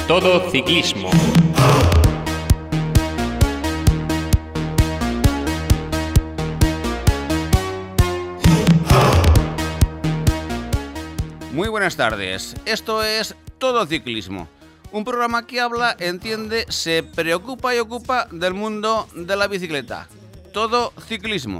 Todo Ciclismo. Muy buenas tardes, esto es Todo Ciclismo, un programa que habla, entiende, se preocupa y ocupa del mundo de la bicicleta. Todo Ciclismo.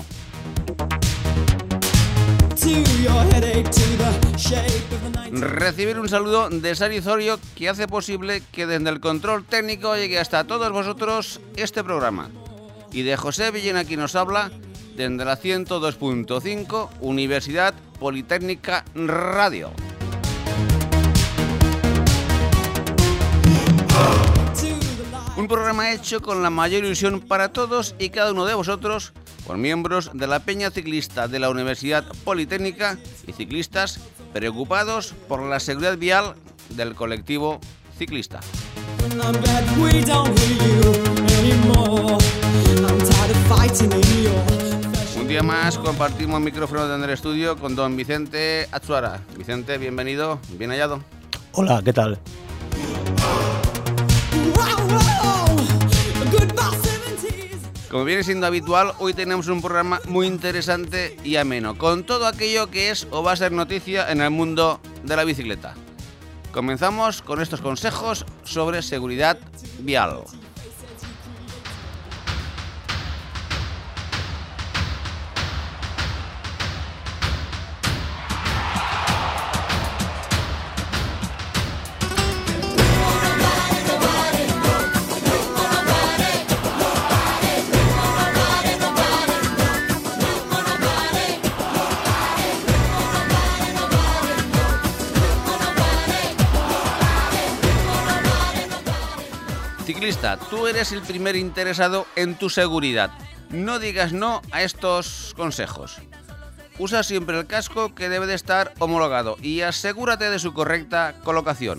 Recibir un saludo de Sari Zorio, que hace posible que desde el control técnico llegue hasta todos vosotros este programa. Y de José Villena, quien nos habla desde la 102.5 Universidad Politécnica Radio. Un programa hecho con la mayor ilusión para todos y cada uno de vosotros, por miembros de la Peña Ciclista de la Universidad Politécnica y ciclistas preocupados por la seguridad vial del colectivo ciclista. Un día más compartimos micrófono en el estudio con don Vicente Atsuara. Vicente, bienvenido, bien hallado. Hola, ¿qué tal? Como viene siendo habitual, hoy tenemos un programa muy interesante y ameno, con todo aquello que es o va a ser noticia en el mundo de la bicicleta. Comenzamos con estos consejos sobre seguridad vial. Ciclista, tú eres el primer interesado en tu seguridad. No digas no a estos consejos. Usa siempre el casco, que debe de estar homologado, y asegúrate de su correcta colocación.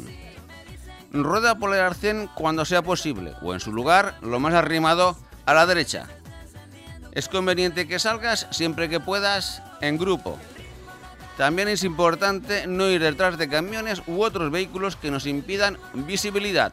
Rueda por el arcén cuando sea posible, o en su lugar, lo más arrimado a la derecha. Es conveniente que salgas siempre que puedas en grupo. También es importante no ir detrás de camiones u otros vehículos que nos impidan visibilidad.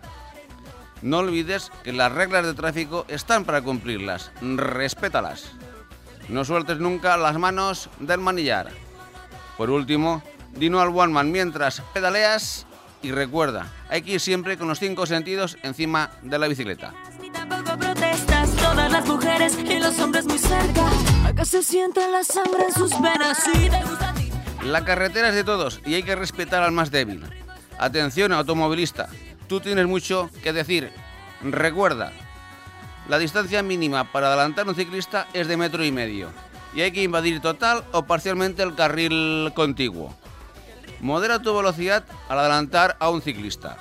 No olvides que las reglas de tráfico están para cumplirlas. Respétalas. No sueltes nunca las manos del manillar. Por último, di no al one man mientras pedaleas y recuerda, hay que ir siempre con los 5 sentidos encima de la bicicleta. Ni tampoco protestas, todas las mujeres y los hombres muy cerca. Acá se siente la sangre en sus venas. Si te gusta a ti. La carretera es de todos y hay que respetar al más débil. Atención, automovilista. Tú tienes mucho que decir. Recuerda, la distancia mínima para adelantar un ciclista es de 1,5 metros y hay que invadir total o parcialmente el carril contiguo. Modera tu velocidad al adelantar a un ciclista.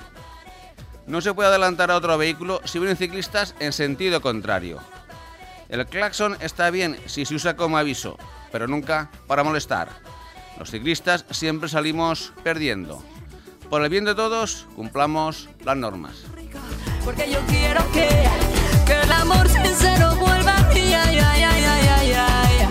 No se puede adelantar a otro vehículo si vienen ciclistas en sentido contrario. El claxon está bien si se usa como aviso, pero nunca para molestar. Los ciclistas siempre salimos perdiendo. Por el bien de todos, cumplamos las normas. Porque yo quiero que el amor sincero vuelva. Ay, ay, ay, ay, ay, ay,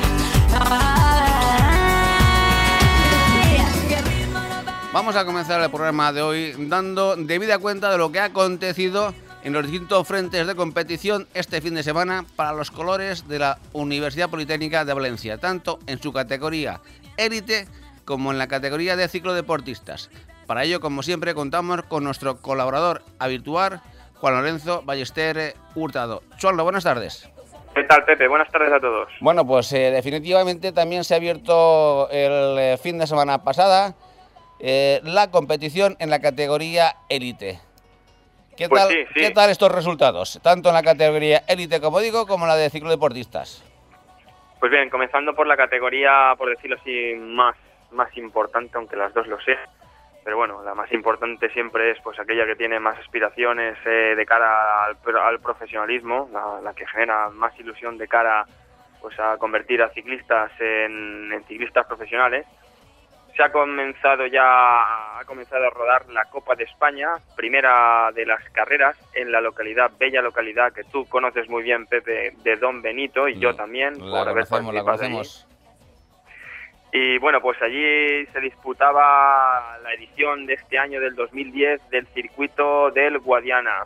ay. Vamos a comenzar el programa de hoy dando debida cuenta de lo que ha acontecido en los distintos frentes de competición este fin de semana para los colores de la Universidad Politécnica de Valencia, tanto en su categoría élite como en la categoría de ciclodeportistas. Para ello, como siempre, contamos con nuestro colaborador habitual, Juan Lorenzo Ballester Hurtado. Chuarlo, buenas tardes. ¿Qué tal, Pepe? Buenas tardes a todos. Bueno, pues definitivamente también se ha abierto el fin de semana pasada la competición en la categoría élite. ¿Qué tal estos resultados? Tanto en la categoría élite, como digo, como en la de ciclodeportistas. Pues bien, comenzando por la categoría, por decirlo así, más importante, aunque las dos lo sean. Pero bueno, la más importante siempre es pues aquella que tiene más aspiraciones de cara al profesionalismo, la que genera más ilusión de cara pues a convertir a ciclistas en ciclistas profesionales. Ha comenzado a rodar la Copa de España, primera de las carreras en la bella localidad que tú conoces muy bien, Pepe, de Don Benito, y yo también, por haber participado allí. Y bueno, pues allí se disputaba la edición de este año del 2010 del circuito del Guadiana,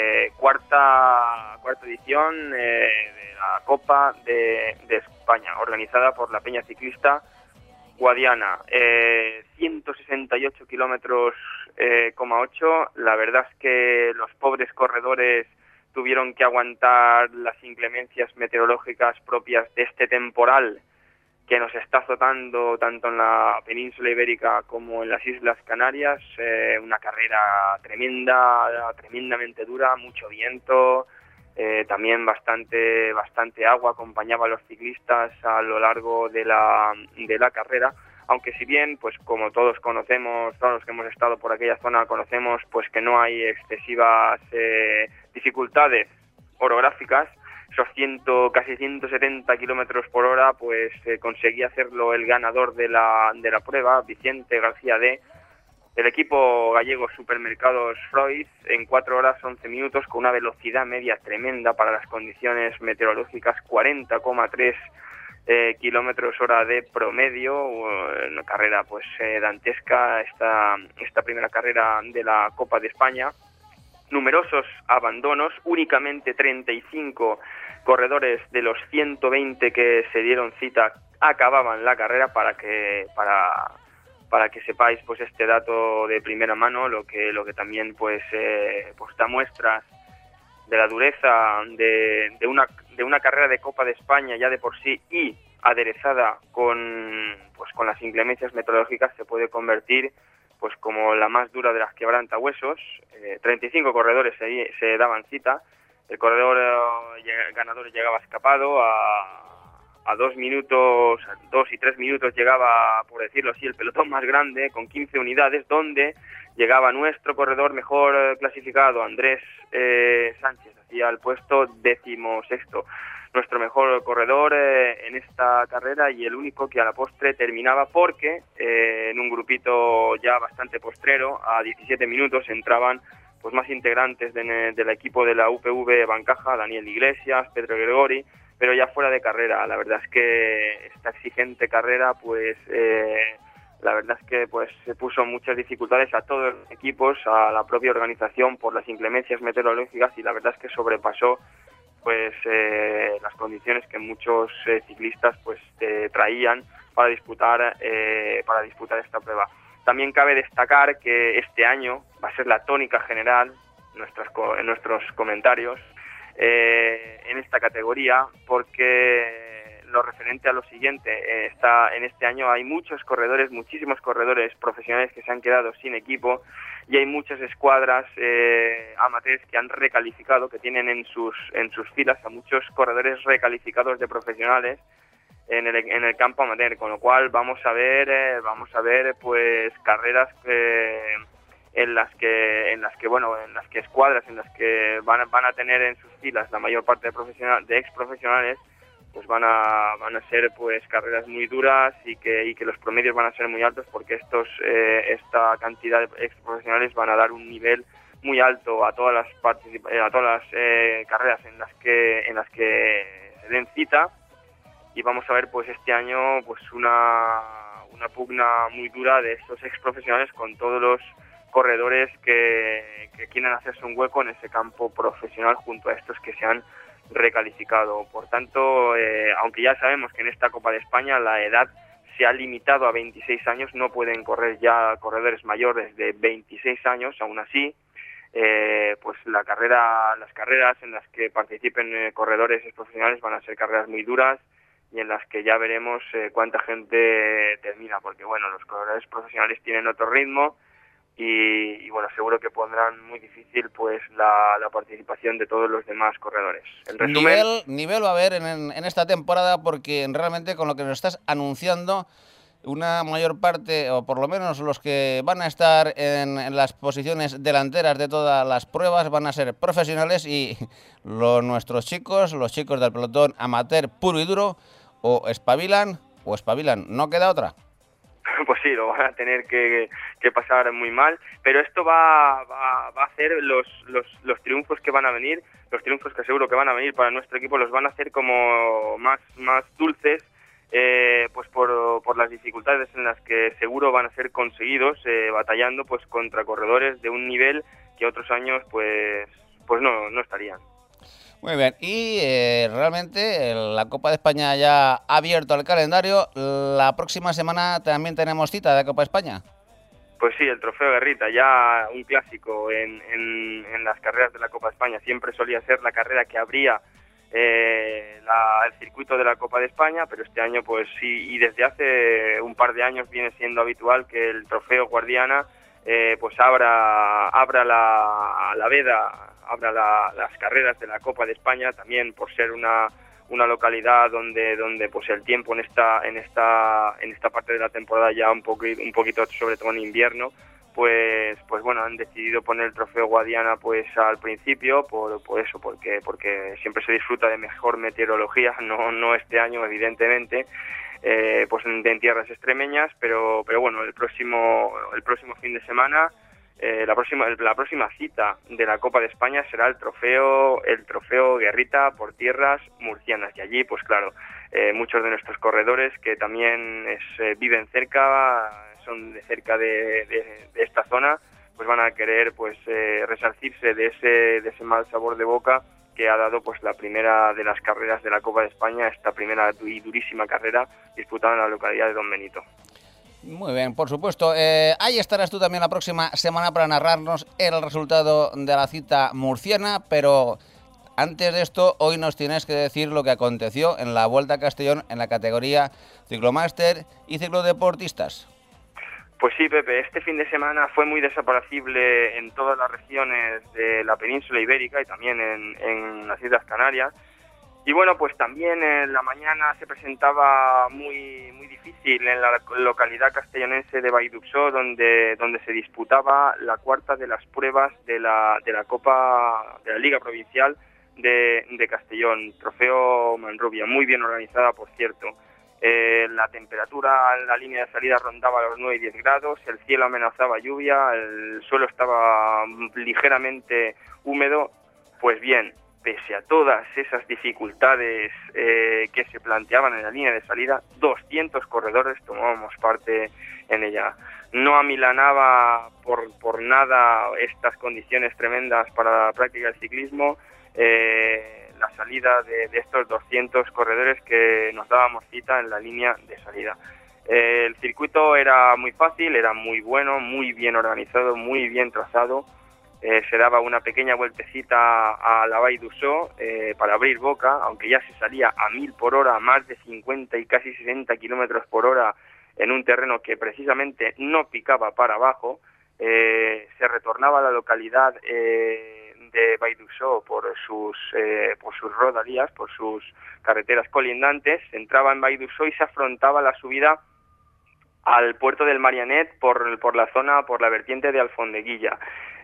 cuarta edición de la Copa de España, organizada por la Peña Ciclista Guadiana. 168 kilómetros, 8. La verdad es que los pobres corredores tuvieron que aguantar las inclemencias meteorológicas propias de este temporal que nos está azotando tanto en la península ibérica como en las Islas Canarias. Una carrera tremendamente dura, mucho viento, también bastante agua acompañaba a los ciclistas a lo largo de la carrera, aunque si bien, pues como todos conocemos, todos los que hemos estado por aquella zona conocemos, pues que no hay excesivas dificultades orográficas. Esos casi 170 kilómetros por hora, pues conseguía hacerlo el ganador de la prueba, Vicente García del equipo gallego Supermercados Freud, en 4 horas 11 minutos, con una velocidad media tremenda para las condiciones meteorológicas, 40,3 kilómetros hora de promedio. Una carrera pues dantesca, esta primera carrera de la Copa de España. Numerosos abandonos, únicamente 35 corredores de los 120 que se dieron cita acababan la carrera, para que sepáis pues este dato de primera mano, lo que también pues da muestras de la dureza de una carrera de Copa de España ya de por sí, y aderezada con las inclemencias meteorológicas, se puede convertir pues como la más dura de las quebrantahuesos. 35 corredores se daban cita. El corredor ganador llegaba escapado a 2 y 3 minutos llegaba, por decirlo así, el pelotón más grande, con 15 unidades, donde llegaba nuestro corredor mejor clasificado, Andrés Sánchez, hacía el puesto 16º. Nuestro mejor corredor en esta carrera, y el único que a la postre terminaba, porque en un grupito ya bastante postrero, a 17 minutos, entraban pues más integrantes del equipo de la UPV Bancaja, Daniel Iglesias, Pedro Gregori, pero ya fuera de carrera. La verdad es que esta exigente carrera, pues la verdad es que pues se puso muchas dificultades a todos los equipos, a la propia organización, por las inclemencias meteorológicas, y la verdad es que sobrepasó pues las condiciones que muchos ciclistas pues traían para disputar esta prueba. También cabe destacar que este año va a ser la tónica general en nuestros comentarios en esta categoría, porque lo referente a lo siguiente, en este año hay muchísimos corredores profesionales que se han quedado sin equipo, y hay muchas escuadras amateurs que han recalificado, que tienen en sus filas a muchos corredores recalificados de profesionales en el campo amateur, con lo cual vamos a ver pues carreras en las que escuadras en las que van a tener en sus filas la mayor parte de ex profesionales, pues van a ser pues carreras muy duras, y que los promedios van a ser muy altos, porque esta cantidad de ex profesionales van a dar un nivel muy alto a todas las carreras en las que se den cita. Y vamos a ver pues este año pues una pugna muy dura de estos ex profesionales con todos los corredores que quieren hacerse un hueco en ese campo profesional, junto a estos que se han recalificado. Por tanto, aunque ya sabemos que en esta Copa de España la edad se ha limitado a 26 años, no pueden correr ya corredores mayores de 26 años, aún así pues las carreras en las que participen corredores profesionales van a ser carreras muy duras, y en las que ya veremos cuánta gente termina, porque bueno, los corredores profesionales tienen otro ritmo, y bueno, seguro que pondrán muy difícil pues la participación de todos los demás corredores. En resumen, nivel va a haber en esta temporada, porque realmente con lo que nos estás anunciando, una mayor parte, o por lo menos los que van a estar en las posiciones delanteras de todas las pruebas, van a ser profesionales, y nuestros chicos, los chicos del pelotón amateur puro y duro, o espabilan, no queda otra. Pues sí, lo van a tener que pasar muy mal, pero esto va a hacer los triunfos que van a venir, los triunfos que seguro que van a venir para nuestro equipo, los van a hacer como más dulces, pues por las dificultades en las que seguro van a ser conseguidos, batallando pues contra corredores de un nivel que otros años pues no estarían. Muy bien, y realmente la Copa de España ya ha abierto el calendario. La próxima semana también tenemos cita de Copa de España. Pues sí, el Trofeo Guerrita, ya un clásico en las carreras de la Copa de España. Siempre solía ser la carrera que abría el circuito de la Copa de España, pero este año pues sí, y desde hace un par de años viene siendo habitual que el Trofeo Guadiana pues abra la veda, abra las carreras de la Copa de España, también por ser una localidad donde pues el tiempo en esta parte de la temporada ya un poquito sobre todo en invierno, pues bueno, han decidido poner el Trofeo Guadiana pues al principio por eso, porque siempre se disfruta de mejor meteorología, no este año evidentemente, pues en tierras extremeñas, pero bueno, el próximo fin de semana, la próxima cita de la Copa de España será el trofeo Guerrita por tierras murcianas, y allí pues claro, muchos de nuestros corredores que también viven cerca, son de cerca de esta zona, pues van a querer pues resarcirse de ese mal sabor de boca que ha dado pues la primera de las carreras de la Copa de España, esta primera y durísima carrera disputada en la localidad de Don Benito. Muy bien, por supuesto. Ahí estarás tú también la próxima semana para narrarnos el resultado de la cita murciana, pero antes de esto, hoy nos tienes que decir lo que aconteció en la Vuelta a Castellón en la categoría ciclomáster y ciclodeportistas. Pues sí, Pepe, este fin de semana fue muy desapacible en todas las regiones de la península ibérica y también en las Islas Canarias. Y bueno, pues también en la mañana se presentaba muy difícil en la localidad castellonense de Vallduxó, donde se disputaba la cuarta de las pruebas de la Copa de la Liga Provincial de Castellón, Trofeo Manrubia, muy bien organizada, por cierto. La temperatura en la línea de salida rondaba los 9 y 10 grados, el cielo amenazaba lluvia, el suelo estaba ligeramente húmedo. Pues bien, pese a todas esas dificultades que se planteaban en la línea de salida, 200 corredores tomábamos parte en ella. No amilanaba por nada estas condiciones tremendas para la práctica del ciclismo, la salida de estos 200 corredores que nos dábamos cita en la línea de salida. El circuito era muy fácil, era muy bueno, muy bien organizado, muy bien trazado. Se daba una pequeña vueltecita a la Vallduxó para abrir boca, aunque ya se salía a 1000 por hora, más de 50 y casi 60 kilómetros por hora en un terreno que precisamente no picaba para abajo. Se retornaba a la localidad de Vallduxó por sus rodalías, por sus carreteras colindantes. Se entraba en Vallduxó y se afrontaba la subida al puerto del Marianet por la vertiente de Alfondeguilla.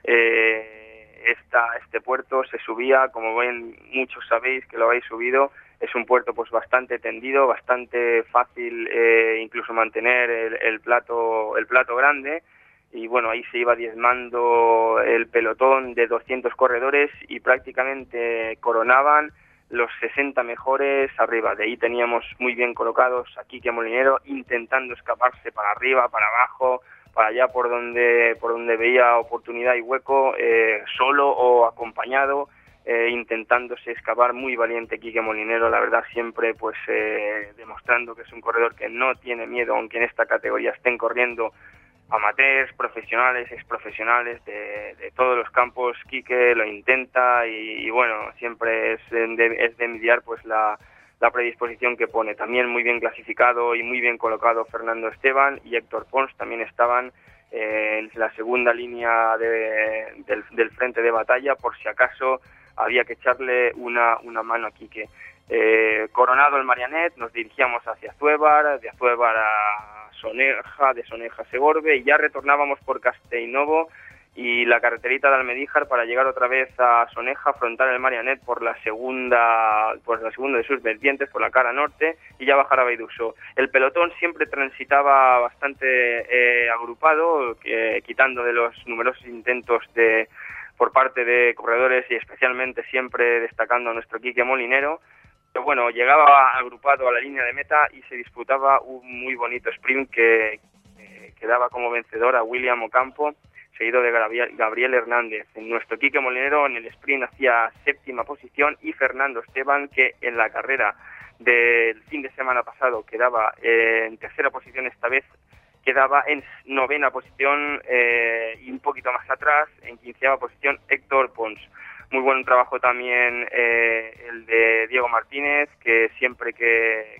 Este puerto se subía, como ven, muchos sabéis que lo habéis subido, es un puerto pues bastante tendido, bastante fácil incluso mantener el plato grande, y bueno, ahí se iba diezmando el pelotón de 200 corredores y prácticamente coronaban los 60 mejores arriba. De ahí teníamos muy bien colocados a Quique Molinero intentando escaparse para arriba, para abajo, para allá por donde veía oportunidad y hueco, solo o acompañado, intentándose escapar. Muy valiente Quique Molinero, la verdad, siempre pues demostrando que es un corredor que no tiene miedo, aunque en esta categoría estén corriendo amateurs, profesionales, exprofesionales de todos los campos. Quique lo intenta y bueno, siempre es de envidiar pues la predisposición que pone. También muy bien clasificado y muy bien colocado Fernando Esteban y Héctor Pons, también estaban en la segunda línea del frente de batalla, por si acaso había que echarle una mano a Quique. Coronado el Marianet, nos dirigíamos hacia Azuévar, de Azuévar a Soneja, de Soneja a Segorbe, y ya retornábamos por Castellnovo y la carreterita de Almedíjar para llegar otra vez a Soneja, afrontar el Marianet por la segunda de sus vertientes, por la cara norte, y ya bajar a Vallduxó. El pelotón siempre transitaba bastante agrupado, quitando de los numerosos intentos por parte de corredores y especialmente siempre destacando a nuestro Quique Molinero, Pero bueno, llegaba agrupado a la línea de meta y se disputaba un muy bonito sprint que daba como vencedor a William Ocampo, seguido de Gabriel Hernández. Nuestro Quique Molinero en el sprint hacía 7ª posición y Fernando Esteban, que en la carrera del fin de semana pasado quedaba en 3ª posición, esta vez quedaba en 9ª posición y un poquito más atrás, en 15ª posición, Héctor Pons. Muy buen trabajo también el de Diego Martínez, que siempre que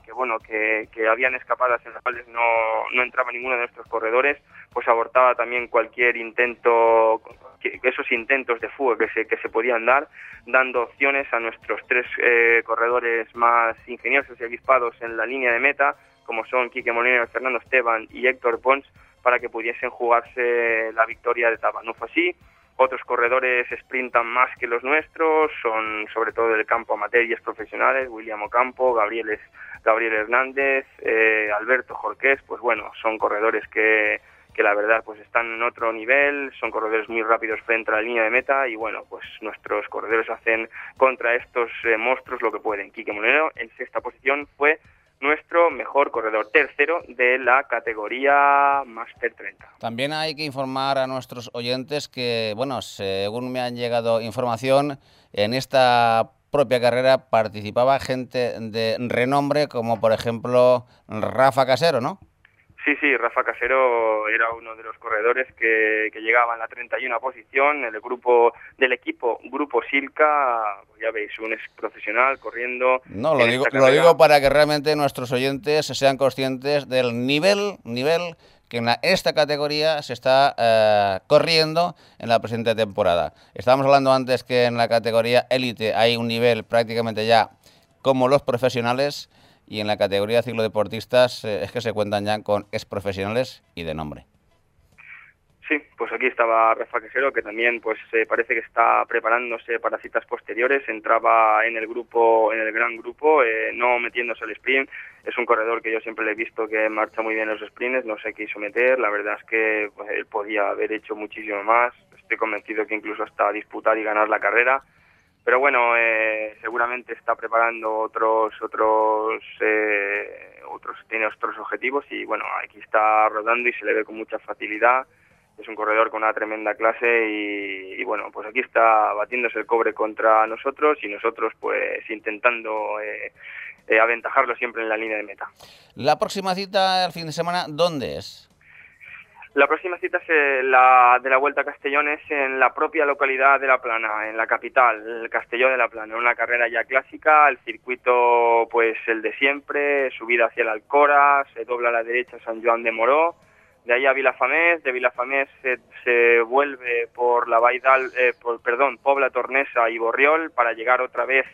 habían escapadas en las cuales no entraba ninguno de nuestros corredores, pues abortaba también cualquier intento, esos intentos de fuga que se podían dar, dando opciones a nuestros 3 corredores más ingeniosos y avispados en la línea de meta, como son Quique Molinero, Fernando Esteban y Héctor Pons, para que pudiesen jugarse la victoria de etapa. No fue así. Otros corredores sprintan más que los nuestros, son sobre todo del campo amateur y profesionales, William Ocampo, Gabriel Hernández, Alberto Jorqués, pues bueno, son corredores que la verdad pues están en otro nivel, son corredores muy rápidos frente a la línea de meta y bueno, pues nuestros corredores hacen contra estos monstruos lo que pueden. Quique Molinero en 6ª posición fue nuestro mejor corredor, 3º de la categoría Master 30. También hay que informar a nuestros oyentes que, bueno, según me han llegado información, en esta propia carrera participaba gente de renombre, como por ejemplo Rafa Casero, ¿no? Sí, Rafa Casero era uno de los corredores que llegaba en la 31ª posición en el grupo del equipo Grupo Silca. Ya veis, un ex profesional corriendo. No, lo digo para que realmente nuestros oyentes sean conscientes del nivel que en esta categoría se está corriendo en la presente temporada. Estábamos hablando antes que en la categoría élite hay un nivel prácticamente ya como los profesionales, y en la categoría ciclodeportistas es que se cuentan ya con exprofesionales y de nombre. Sí, pues aquí estaba Rafa Casero, que también pues parece que está preparándose para citas posteriores. Entraba en el gran grupo, no metiéndose al sprint. Es un corredor que yo siempre le he visto que marcha muy bien en los sprints, no se quiso meter. La verdad es que pues, él podía haber hecho muchísimo más. Estoy convencido que incluso hasta disputar y ganar la carrera. Pero bueno, seguramente está preparando tiene otros objetivos y bueno, aquí está rodando y se le ve con mucha facilidad. Es un corredor con una tremenda clase y bueno, pues aquí está batiéndose el cobre contra nosotros y nosotros pues intentando aventajarlo siempre en la línea de meta. La próxima cita el fin de semana, ¿dónde es? La próxima cita es la de la Vuelta a Castellón, es en la propia localidad de La Plana, en la capital, el Castelló de La Plana. Una carrera ya clásica, el circuito pues el de siempre, subida hacia el Alcora, se dobla a la derecha San Joan de Moró, de ahí a Vilafamés, de Vilafamés se vuelve por la Pobla Tornesa y Borriol para llegar otra vez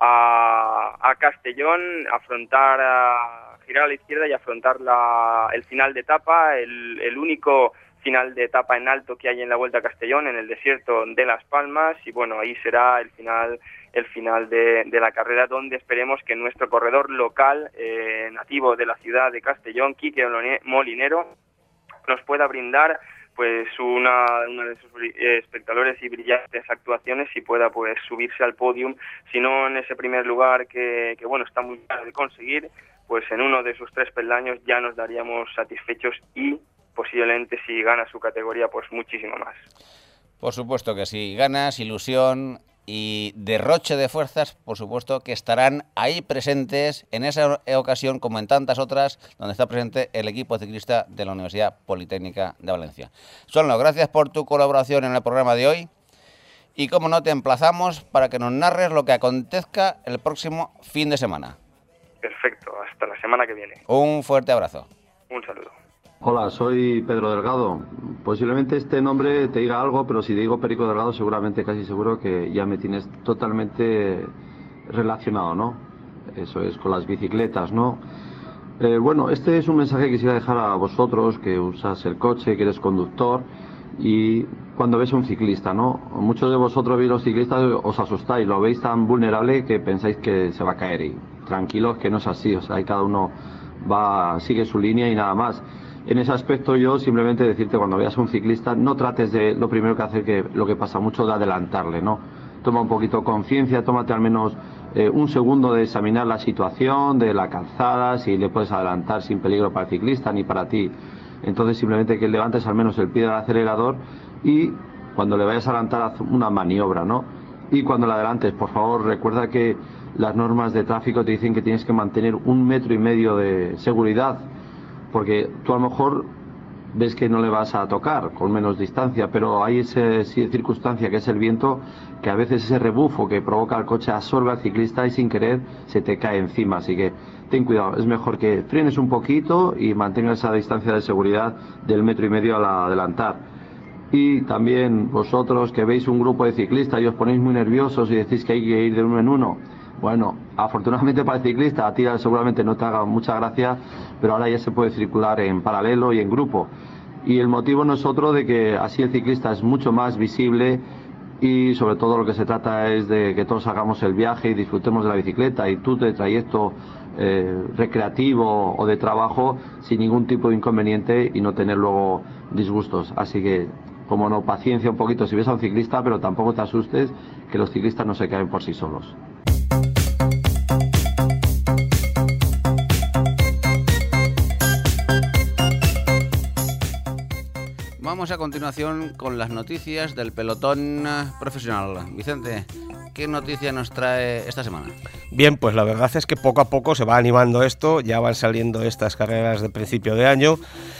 a Castellón, girar a la izquierda y afrontar el final de etapa, el único final de etapa en alto que hay en la Vuelta a Castellón, en el desierto de Las Palmas, y bueno, ahí será el final de la carrera, donde esperemos que nuestro corredor local, nativo de la ciudad de Castellón, Quique Molinero, nos pueda brindar pues una de sus espectaculares y brillantes actuaciones y pueda pues subirse al podium, si no en ese primer lugar que bueno, está muy claro de conseguir, pues en uno de sus 3 peldaños ya nos daríamos satisfechos y posiblemente si gana su categoría pues muchísimo más. Por supuesto que sí, ganas, ilusión y derroche de fuerzas, por supuesto que estarán ahí presentes en esa ocasión como en tantas otras donde está presente el equipo ciclista de la Universidad Politécnica de Valencia. Sonlo, gracias por tu colaboración en el programa de hoy y como no te emplazamos para que nos narres lo que acontezca el próximo fin de semana. Perfecto, hasta la semana que viene. Un fuerte abrazo. Un saludo. Hola, soy Pedro Delgado. Posiblemente este nombre te diga algo, pero si te digo Perico Delgado, seguramente, casi seguro que ya me tienes totalmente relacionado, ¿no? Eso es, con las bicicletas, ¿no? Bueno, este es un mensaje que quisiera dejar a vosotros, que usas el coche, que eres conductor, y cuando ves a un ciclista, ¿no? Muchos de vosotros veis los ciclistas, os asustáis, lo veis tan vulnerable que pensáis que se va a caer, y tranquilos que no es así, o sea, ahí cada uno sigue su línea y nada más. En ese aspecto yo simplemente decirte, cuando veas a un ciclista, no trates de, lo primero que hacer, que lo que pasa mucho, de adelantarle, ¿no? Toma un poquito conciencia, tómate al menos un segundo de examinar la situación de la calzada, si le puedes adelantar sin peligro para el ciclista ni para ti. Entonces simplemente que levantes al menos el pie del acelerador y cuando le vayas a adelantar haz una maniobra, ¿no? Y cuando le adelantes, por favor, recuerda que las normas de tráfico te dicen que tienes que mantener 1,5 metros de seguridad, porque tú a lo mejor ves que no le vas a tocar con menos distancia, pero hay esa circunstancia que es el viento, que a veces ese rebufo que provoca el coche absorbe al ciclista y sin querer se te cae encima. Así que ten cuidado, es mejor que frenes un poquito y mantengas esa distancia de seguridad del 1,5 metros al adelantar. Y también vosotros que veis un grupo de ciclistas y os ponéis muy nerviosos y decís que hay que ir de uno en uno, bueno, afortunadamente para el ciclista, a ti seguramente no te haga mucha gracia, pero ahora ya se puede circular en paralelo y en grupo. Y el motivo no es otro de que así el ciclista es mucho más visible y sobre todo lo que se trata es de que todos hagamos el viaje y disfrutemos de la bicicleta y tú de trayecto recreativo o de trabajo sin ningún tipo de inconveniente y no tener luego disgustos. Así que, como no, paciencia un poquito si ves a un ciclista, pero tampoco te asustes, que los ciclistas no se caen por sí solos. Vamos a continuación con las noticias del pelotón profesional. Vicente, ¿qué noticia nos trae esta semana? Bien, pues la verdad es que poco a poco se va animando esto, ya van saliendo estas carreras de principio de año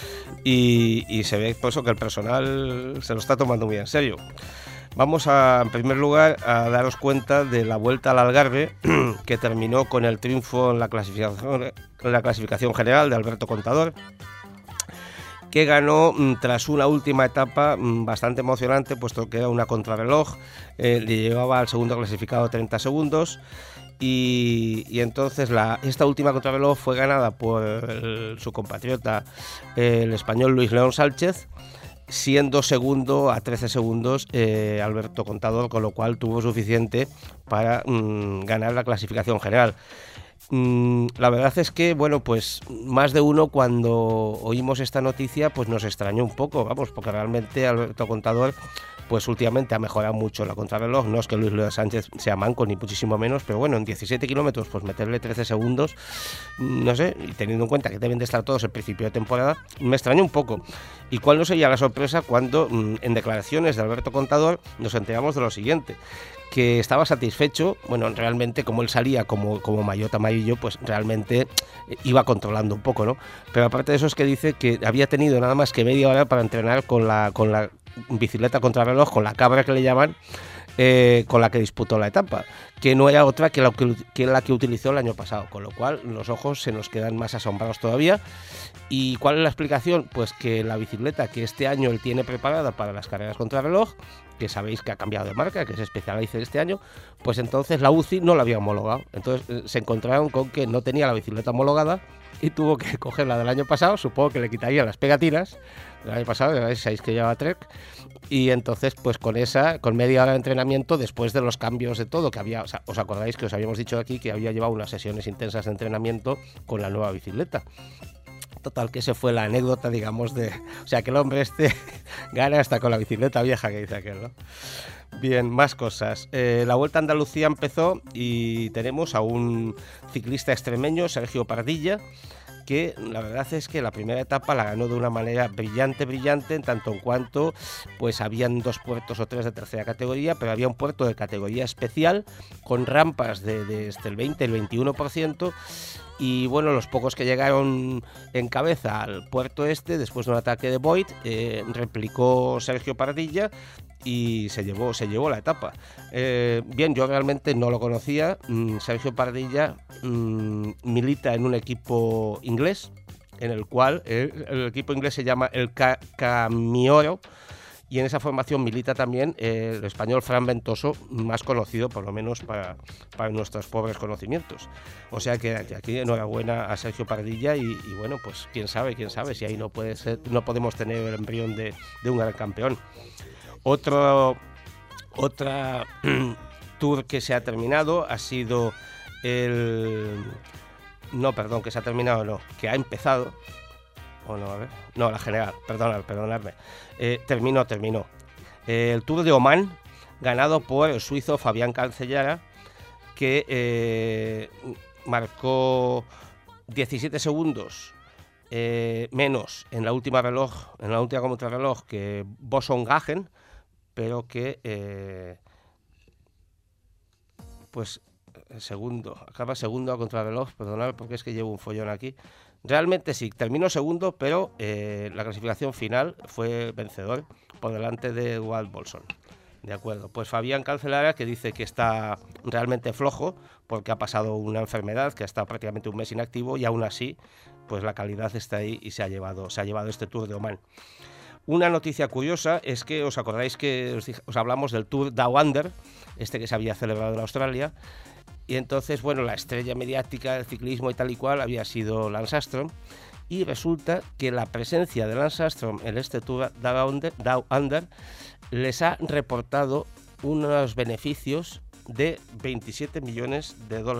y se ve por eso que el personal se lo está tomando muy en serio. Vamos en primer lugar a daros cuenta de la Vuelta al Algarve, que terminó con el triunfo en la clasificación general de Alberto Contador, que ganó tras una última etapa bastante emocionante, puesto que era una contrarreloj, le llevaba al segundo clasificado 30 segundos, y entonces esta última contrarreloj fue ganada por su compatriota, el español Luis León Sánchez, siendo segundo a 13 segundos Alberto Contador, con lo cual tuvo suficiente para ganar la clasificación general. La verdad es que, bueno, pues más de uno cuando oímos esta noticia pues nos extrañó un poco, vamos, porque realmente Alberto Contador pues últimamente ha mejorado mucho la contrarreloj. No es que Luis León Sánchez sea manco ni muchísimo menos, pero bueno, en 17 kilómetros pues meterle 13 segundos, no sé, y teniendo en cuenta que deben de estar todos el principio de temporada, me extrañó un poco. Y cuál no sería la sorpresa cuando en declaraciones de Alberto Contador nos enteramos de lo siguiente, que estaba satisfecho, bueno, realmente como él salía como maillot amarillo, pues realmente iba controlando un poco, ¿no? Pero aparte de eso es que dice que había tenido nada más que media hora para entrenar con la bicicleta contrarreloj, con la cabra que le llaman, con la que disputó la etapa, que no era otra que la que utilizó el año pasado, con lo cual los ojos se nos quedan más asombrados todavía. ¿Y cuál es la explicación? Pues que la bicicleta que este año él tiene preparada para las carreras contrarreloj, que sabéis que ha cambiado de marca, que se especializa este año, pues entonces la UCI no la había homologado. Entonces se encontraron con que no tenía la bicicleta homologada y tuvo que coger la del año pasado. Supongo que le quitarían las pegatinas del año pasado, sabéis que llevaba Trek, y entonces pues con media hora de entrenamiento, después de los cambios de todo que había, o sea, os acordáis que os habíamos dicho aquí que había llevado unas sesiones intensas de entrenamiento con la nueva bicicleta. Total, que esa fue la anécdota, digamos, o sea, que el hombre gana hasta con la bicicleta vieja, que dice aquel, ¿no? Bien, más cosas. La Vuelta a Andalucía empezó y tenemos a un ciclista extremeño, Sergio Pardilla, que la verdad es que la primera etapa la ganó de una manera brillante, en tanto en cuanto pues habían 2 puertos o 3 de tercera categoría, pero había un puerto de categoría especial con rampas desde el 20 y el 21%. Y bueno, los pocos que llegaron en cabeza al puerto después de un ataque de Boyd, replicó Sergio Pardilla y se llevó la etapa. Bien, yo realmente no lo conocía. Sergio Pardilla milita en un equipo inglés, en el cual el equipo inglés se llama el Camioro, y en esa formación milita también el español Fran Ventoso, más conocido por lo menos para nuestros pobres conocimientos. O sea que aquí enhorabuena a Sergio Pardilla y bueno, pues quién sabe si ahí no podemos tener el embrión de un gran campeón. Otra tour que se ha terminado ha sido que ha empezado. La general, perdonadme. Terminó. El Tour de Omán, ganado por el suizo Fabián Cancellara, que marcó 17 segundos menos en la última contrarreloj que Bosson-Gagen, pero que acaba segundo a contrarreloj, perdonad porque es que llevo un follón aquí. Realmente sí, terminó segundo, pero la clasificación final fue vencedor por delante de Wout Bolson. De acuerdo, pues Fabián Cancellara, que dice que está realmente flojo porque ha pasado una enfermedad, que ha estado prácticamente un mes inactivo, y aún así pues la calidad está ahí y se ha llevado este Tour de Oman. Una noticia curiosa es que os acordáis que os hablamos del Tour Down Under, que se había celebrado en Australia, y entonces, bueno, la estrella mediática del ciclismo y tal y cual había sido Lance Armstrong, y resulta que la presencia de Lance Armstrong en este Tour Down Under les ha reportado unos beneficios de $27 millones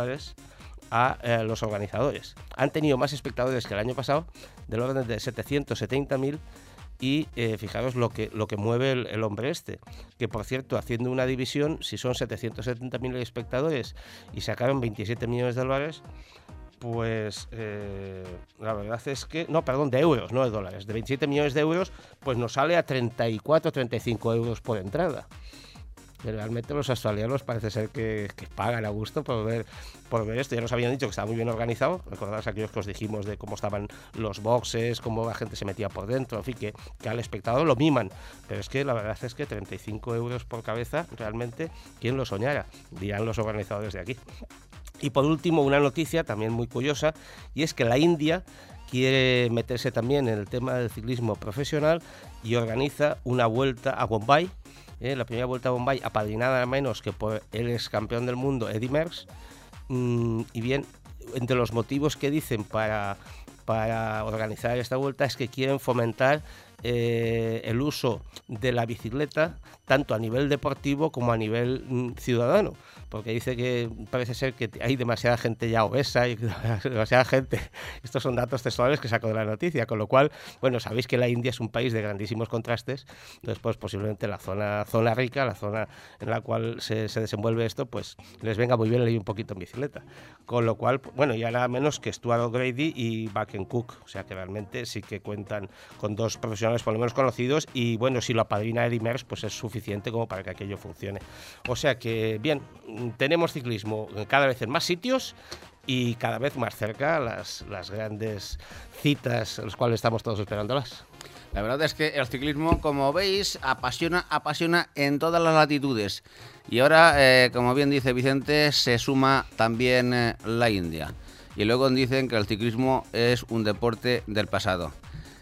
a los organizadores. Han tenido más espectadores que el año pasado, del orden de 770.000, y fijaros lo que mueve el hombre que por cierto, haciendo una división, si son 770.000 espectadores y sacaron $27 millones, pues la verdad es que, de euros, no de dólares, de 27 millones de euros, pues nos sale a 35 euros por entrada. Realmente los australianos parece ser que pagan a gusto por ver esto. Ya nos habían dicho que estaba muy bien organizado. Recordaos aquellos que os dijimos de cómo estaban los boxes, cómo la gente se metía por dentro, en fin, que al espectador lo miman. Pero es que la verdad es que 35 euros por cabeza, realmente, ¿quién lo soñara? Dirán los organizadores de aquí. Y por último, una noticia también muy curiosa, y es que la India quiere meterse también en el tema del ciclismo profesional y organiza una vuelta a Bombay. La primera vuelta a Bombay, apadrinada menos que por el ex campeón del mundo, Eddy Merckx. Y bien, entre los motivos que dicen para organizar esta vuelta es que quieren fomentar el uso de la bicicleta tanto a nivel deportivo como a nivel ciudadano, porque dice que parece ser que hay demasiada gente ya obesa y demasiada gente. Estos son datos textuales que saco de la noticia, con lo cual, bueno, sabéis que la India es un país de grandísimos contrastes, entonces pues posiblemente la zona rica, la zona en la cual se desenvuelve esto, pues les venga muy bien ir un poquito en bicicleta, con lo cual, bueno, ya nada menos que Stuart O'Grady y Bakken Cook, o sea que realmente sí que cuentan con dos profesionales por lo menos conocidos, y bueno, si lo apadrina Eddy Merckx, pues es suficiente como para que aquello funcione. O sea que, bien, tenemos ciclismo cada vez en más sitios y cada vez más cerca las grandes citas, las cuales estamos todos esperándolas. La verdad es que el ciclismo, como veis, apasiona en todas las latitudes. Y ahora, como bien dice Vicente, se suma también la India. Y luego dicen que el ciclismo es un deporte del pasado.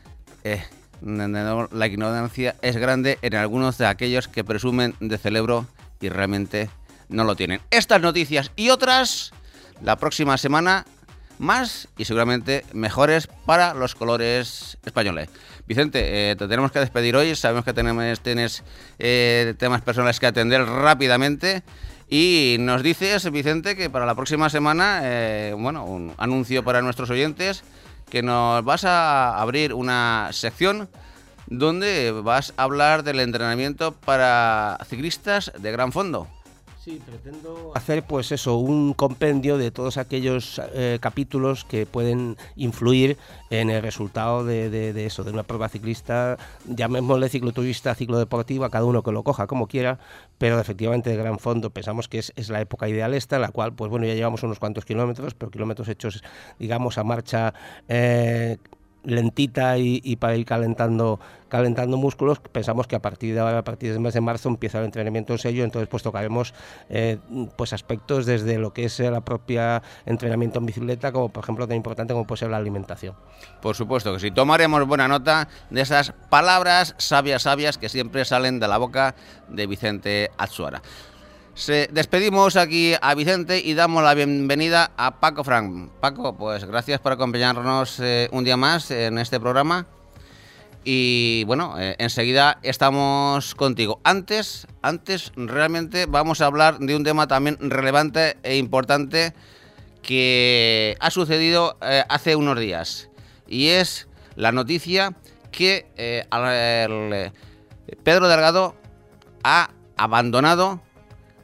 La ignorancia es grande en algunos de aquellos que presumen de cerebro y realmente no lo tienen. Estas noticias y otras la próxima semana, más y seguramente mejores para los colores españoles. Vicente, te tenemos que despedir hoy. Sabemos que tienes temas personales que atender rápidamente. Y nos dices, Vicente, que para la próxima semana, un anuncio para nuestros oyentes, que nos vas a abrir una sección donde vas a hablar del entrenamiento para ciclistas de gran fondo. Sí, pretendo hacer pues eso, un compendio de todos aquellos capítulos que pueden influir en el resultado de eso, de una prueba ciclista, llamémosle cicloturista, ciclodeportiva, cada uno que lo coja como quiera, pero efectivamente de gran fondo. Pensamos que es la época ideal esta, en la cual pues bueno, ya llevamos unos cuantos kilómetros, pero kilómetros hechos, digamos, a marcha lentita y para ir calentando músculos. Pensamos que a partir de ahora, a partir del mes de marzo, empieza el entrenamiento en serio, entonces pues tocaremos pues aspectos desde lo que es la propia entrenamiento en bicicleta, como por ejemplo tan importante como puede ser la alimentación. Por supuesto que sí, tomaremos buena nota de esas palabras sabias que siempre salen de la boca de Vicente Atsuara. Despedimos aquí a Vicente y damos la bienvenida a Paco Frank. Paco, pues gracias por acompañarnos un día más en este programa. Y bueno, enseguida estamos contigo. Antes realmente vamos a hablar de un tema también relevante e importante que ha sucedido hace unos días. Y es la noticia que Pedro Delgado ha abandonado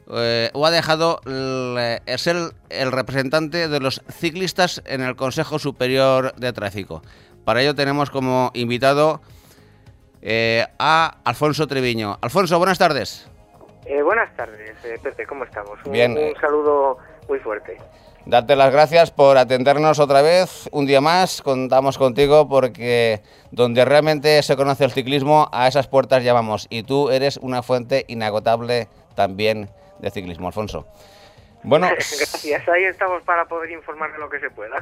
o ha dejado ser el representante de los ciclistas en el Consejo Superior de Tráfico. Para ello tenemos como invitado a Alfonso Treviño. Alfonso, buenas tardes. Buenas tardes, Pepe, ¿cómo estamos? Bien. Un saludo muy fuerte. Darte las gracias por atendernos otra vez, un día más, contamos contigo porque donde realmente se conoce el ciclismo, a esas puertas llamamos, y tú eres una fuente inagotable también de ciclismo, Alfonso. Bueno, gracias, ahí estamos para poder informar de lo que se pueda.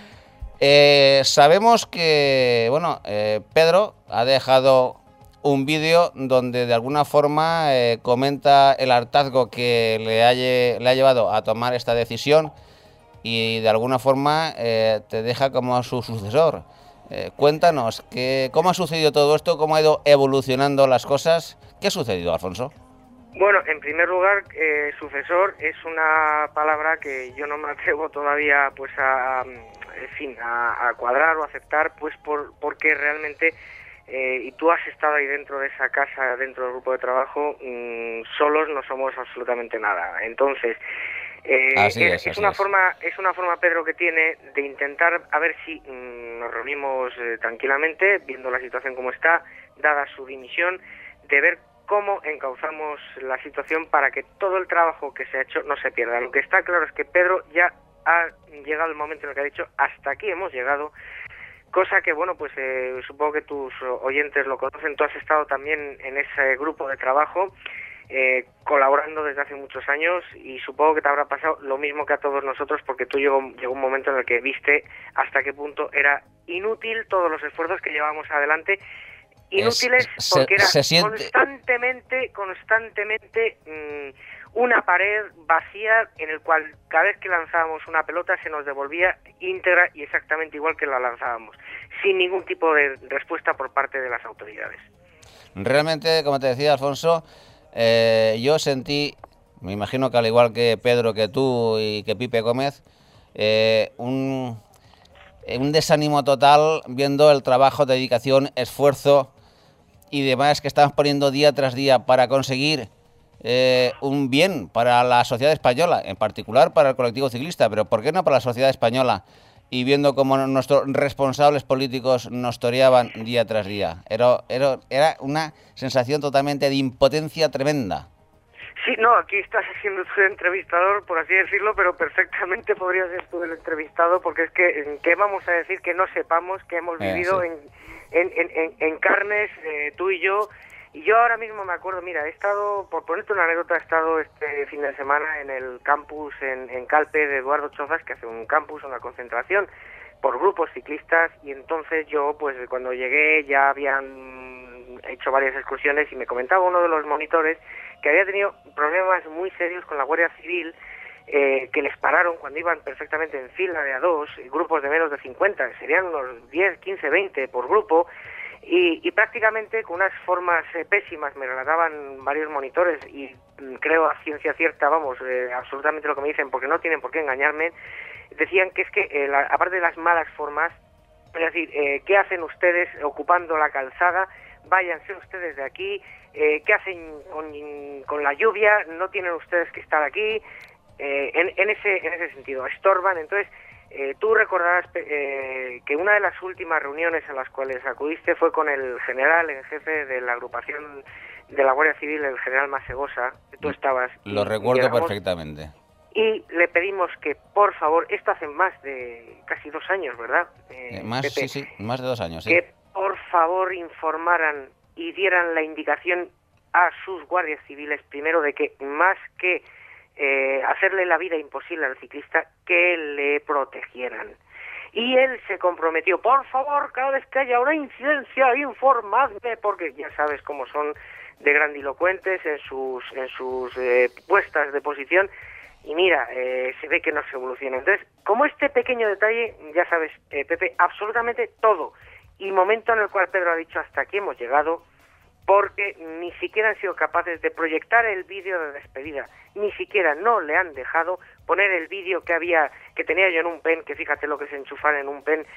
Sabemos que, Pedro ha dejado un vídeo donde de alguna forma comenta el hartazgo que le ha llevado a tomar esta decisión y de alguna forma te deja como su sucesor. Cuéntanos, ¿cómo ha sucedido todo esto? ¿Cómo ha ido evolucionando las cosas? ¿Qué ha sucedido, Alfonso? Bueno, en primer lugar, sucesor es una palabra que yo no me atrevo todavía pues a cuadrar o aceptar, pues porque realmente, y tú has estado ahí dentro de esa casa, dentro del grupo de trabajo, solos no somos absolutamente nada. Entonces, es una forma, Pedro, que tiene de intentar a ver si nos reunimos tranquilamente, viendo la situación como está, dada su dimisión, de ver cómo encauzamos la situación para que todo el trabajo que se ha hecho no se pierda. Lo que está claro es que Pedro ya ha llegado el momento en el que ha dicho hasta aquí hemos llegado, cosa que supongo que tus oyentes lo conocen. Tú has estado también en ese grupo de trabajo colaborando desde hace muchos años y supongo que te habrá pasado lo mismo que a todos nosotros, porque tú llegó un momento en el que viste hasta qué punto era inútil todos los esfuerzos que llevábamos adelante. Inútiles porque era constantemente una pared vacía en el cual cada vez que lanzábamos una pelota se nos devolvía íntegra y exactamente igual que la lanzábamos, sin ningún tipo de respuesta por parte de las autoridades. Realmente, como te decía, Alfonso, yo sentí, me imagino que al igual que Pedro, que tú y que Pipe Gómez, un desánimo total viendo el trabajo, dedicación, esfuerzo y demás que estamos poniendo día tras día para conseguir un bien para la sociedad española, en particular para el colectivo ciclista, pero ¿por qué no para la sociedad española? Y viendo cómo nuestros responsables políticos nos toreaban día tras día. Era una sensación totalmente de impotencia tremenda. Sí, no, aquí estás siendo tú el entrevistador, por así decirlo, pero perfectamente podrías ser tú el entrevistado, porque es que, ¿qué vamos a decir que no sepamos, que hemos vivido sí. en carnes, tú y yo? Y yo ahora mismo me acuerdo, mira, he estado, por ponerte una anécdota, he estado este fin de semana en el campus en Calpe de Eduardo Chozas, que hace un campus, una concentración por grupos ciclistas, y entonces yo, pues cuando llegué ya habían hecho varias excursiones y me comentaba uno de los monitores que había tenido problemas muy serios con la Guardia Civil, que les pararon cuando iban perfectamente en fila de a dos, grupos de menos de 50, serían unos 10, 15, 20 por grupo, y prácticamente con unas formas pésimas, me relataban varios monitores, y creo a ciencia cierta, absolutamente lo que me dicen, porque no tienen por qué engañarme, decían que es que, aparte de las malas formas, es decir, ¿qué hacen ustedes ocupando la calzada? Váyanse ustedes de aquí. ¿Qué hacen con la lluvia? No tienen ustedes que estar aquí. En ese sentido, estorban. Entonces, tú recordarás que una de las últimas reuniones a las cuales acudiste fue con el general en jefe de la agrupación de la Guardia Civil, el general Masegosa. Tú estabas. Lo recuerdo perfectamente. Y le pedimos que, por favor, esto hace más de casi 2 años, ¿verdad? Más de 2 años, sí. Que por favor informaran y dieran la indicación a sus guardias civiles, primero, de que más que hacerle la vida imposible al ciclista, que le protegieran. Y él se comprometió, por favor, cada vez que haya una incidencia, informadme, porque ya sabes cómo son de grandilocuentes en sus puestas de posición. Y mira, se ve que no se evoluciona. Entonces, como este pequeño detalle, ya sabes, Pepe, absolutamente todo. Y momento en el cual Pedro ha dicho hasta aquí hemos llegado, porque ni siquiera han sido capaces de proyectar el vídeo de despedida, ni siquiera no le han dejado poner el vídeo que tenía yo en un pen, que fíjate lo que es enchufar en un pen,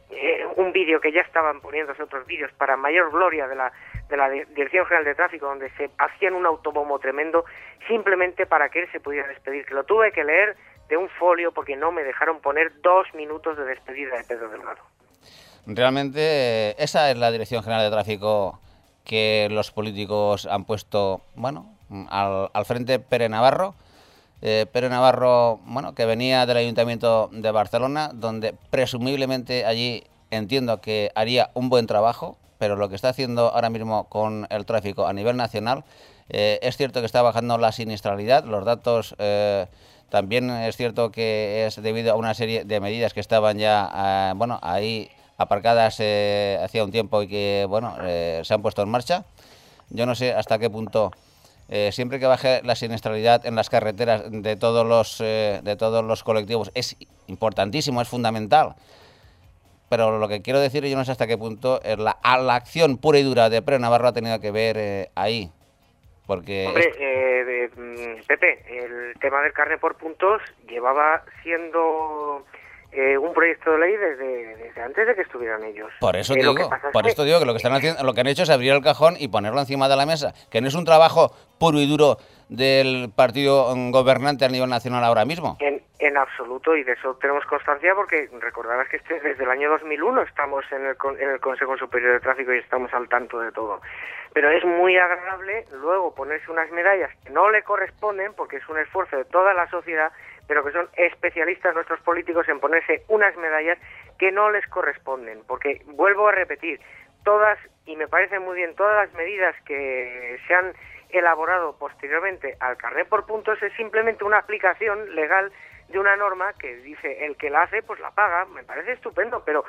un vídeo que ya estaban poniéndose otros vídeos para mayor gloria de la Dirección General de Tráfico, donde se hacían un autobombo tremendo simplemente para que él se pudiera despedir, que lo tuve que leer de un folio porque no me dejaron poner 2 minutos de despedida de Pedro Delgado. Realmente esa es la Dirección General de Tráfico que los políticos han puesto, bueno, al frente Pere Navarro. Pere Navarro, bueno, que venía del Ayuntamiento de Barcelona, donde presumiblemente allí entiendo que haría un buen trabajo, pero lo que está haciendo ahora mismo con el tráfico a nivel nacional, es cierto que está bajando la siniestralidad, los datos también es cierto que es debido a una serie de medidas que estaban ya, bueno, ahí aparcadas hacía un tiempo y que, bueno, se han puesto en marcha. Yo no sé hasta qué punto... siempre que baje la siniestralidad en las carreteras de todos los colectivos es importantísimo, es fundamental. Pero lo que quiero decir, yo no sé hasta qué punto la acción pura y dura de Pere Navarro ha tenido que ver ahí. Porque hombre, Pepe, el tema del carné por puntos llevaba siendo un proyecto de ley desde antes de que estuvieran ellos. Por eso digo que lo que están haciendo, lo que han hecho es abrir el cajón y ponerlo encima de la mesa, que no es un trabajo puro y duro del partido gobernante a nivel nacional ahora mismo. En absoluto, y de eso tenemos constancia porque recordarás que desde el año 2001 estamos en el Consejo Superior de Tráfico y estamos al tanto de todo. Pero es muy agradable luego ponerse unas medallas que no le corresponden porque es un esfuerzo de toda la sociedad, pero que son especialistas nuestros políticos en ponerse unas medallas que no les corresponden, porque vuelvo a repetir, todas, y me parece muy bien, todas las medidas que se han elaborado posteriormente al carné por puntos es simplemente una aplicación legal de una norma que dice el que la hace pues la paga, me parece estupendo, pero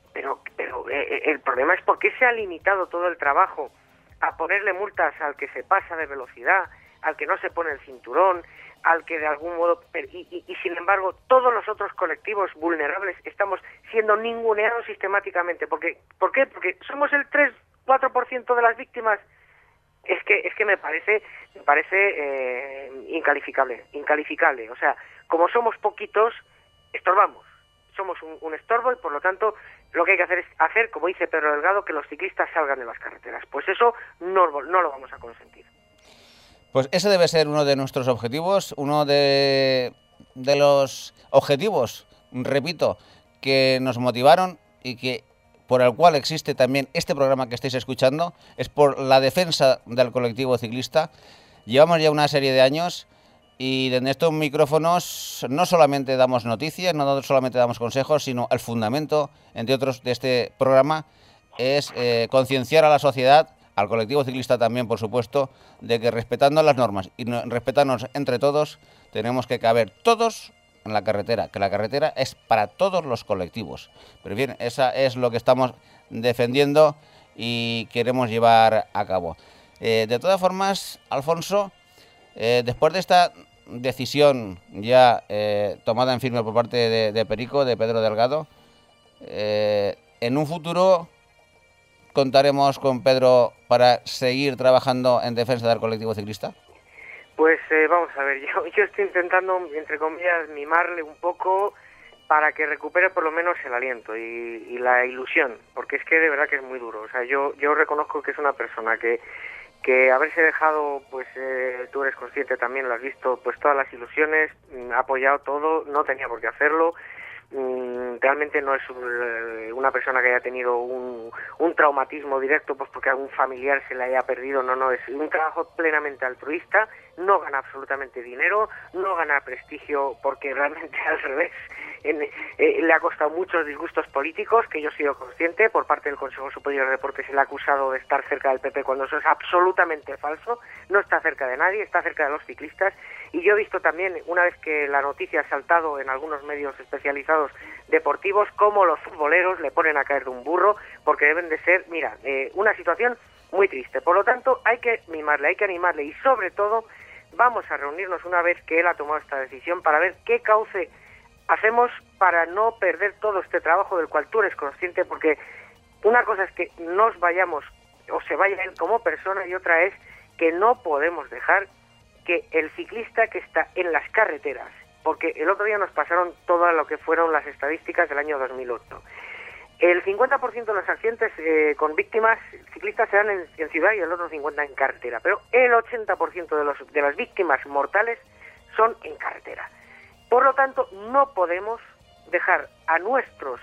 el problema es por qué se ha limitado todo el trabajo a ponerle multas al que se pasa de velocidad, al que no se pone el cinturón, al que de algún modo... Y sin embargo, todos los otros colectivos vulnerables estamos siendo ninguneados sistemáticamente. ¿Por qué? Porque somos el 3-4% de las víctimas. Es que me parece incalificable. O sea, como somos poquitos, estorbamos. Somos un estorbo y, por lo tanto, lo que hay que hacer es hacer, como dice Pedro Delgado, que los ciclistas salgan de las carreteras. Pues eso no lo vamos a consentir. Pues ese debe ser uno de nuestros objetivos, uno de los objetivos, repito, que nos motivaron y que por el cual existe también este programa que estáis escuchando, es por la defensa del colectivo ciclista. Llevamos ya una serie de años y desde estos micrófonos no solamente damos noticias, no solamente damos consejos, sino el fundamento, entre otros, de este programa es concienciar a la sociedad, al colectivo ciclista también, por supuesto, de que respetando las normas y respetarnos entre todos, tenemos que caber todos en la carretera, que la carretera es para todos los colectivos. Pero bien, esa es lo que estamos defendiendo y queremos llevar a cabo. De todas formas, Alfonso, después de esta decisión ya tomada en firme por parte de Perico, de Pedro Delgado, en un futuro contaremos con Pedro para seguir trabajando en defensa del colectivo ciclista. Pues vamos a ver, yo estoy intentando, entre comillas, mimarle un poco para que recupere por lo menos el aliento y la ilusión, porque es que de verdad que es muy duro. O sea, yo reconozco que es una persona que haberse dejado, pues tú eres consciente también, lo has visto, pues todas las ilusiones, ha apoyado todo, no tenía por qué hacerlo. Realmente no es una persona que haya tenido un traumatismo directo pues porque algún familiar se le haya perdido, no, es un trabajo plenamente altruista, no gana absolutamente dinero, no gana prestigio porque realmente al revés, le ha costado muchos disgustos políticos que yo he sido consciente. Por parte del Consejo Superior de Deportes se le ha acusado de estar cerca del PP cuando eso es absolutamente falso, no está cerca de nadie, está cerca de los ciclistas. Y yo he visto también, una vez que la noticia ha saltado en algunos medios especializados deportivos, cómo los futboleros le ponen a caer de un burro, porque deben de ser, mira, una situación muy triste. Por lo tanto, hay que mimarle, hay que animarle y sobre todo vamos a reunirnos una vez que él ha tomado esta decisión para ver qué cauce hacemos para no perder todo este trabajo del cual tú eres consciente, porque una cosa es que nos vayamos o se vaya él como persona y otra es que no podemos dejar que el ciclista que está en las carreteras, porque el otro día nos pasaron todo lo que fueron las estadísticas del año 2008. El 50% de los accidentes con víctimas ciclistas se dan en ciudad y el otro 50% en carretera, pero el 80% de las víctimas mortales son en carretera. Por lo tanto, no podemos dejar a nuestros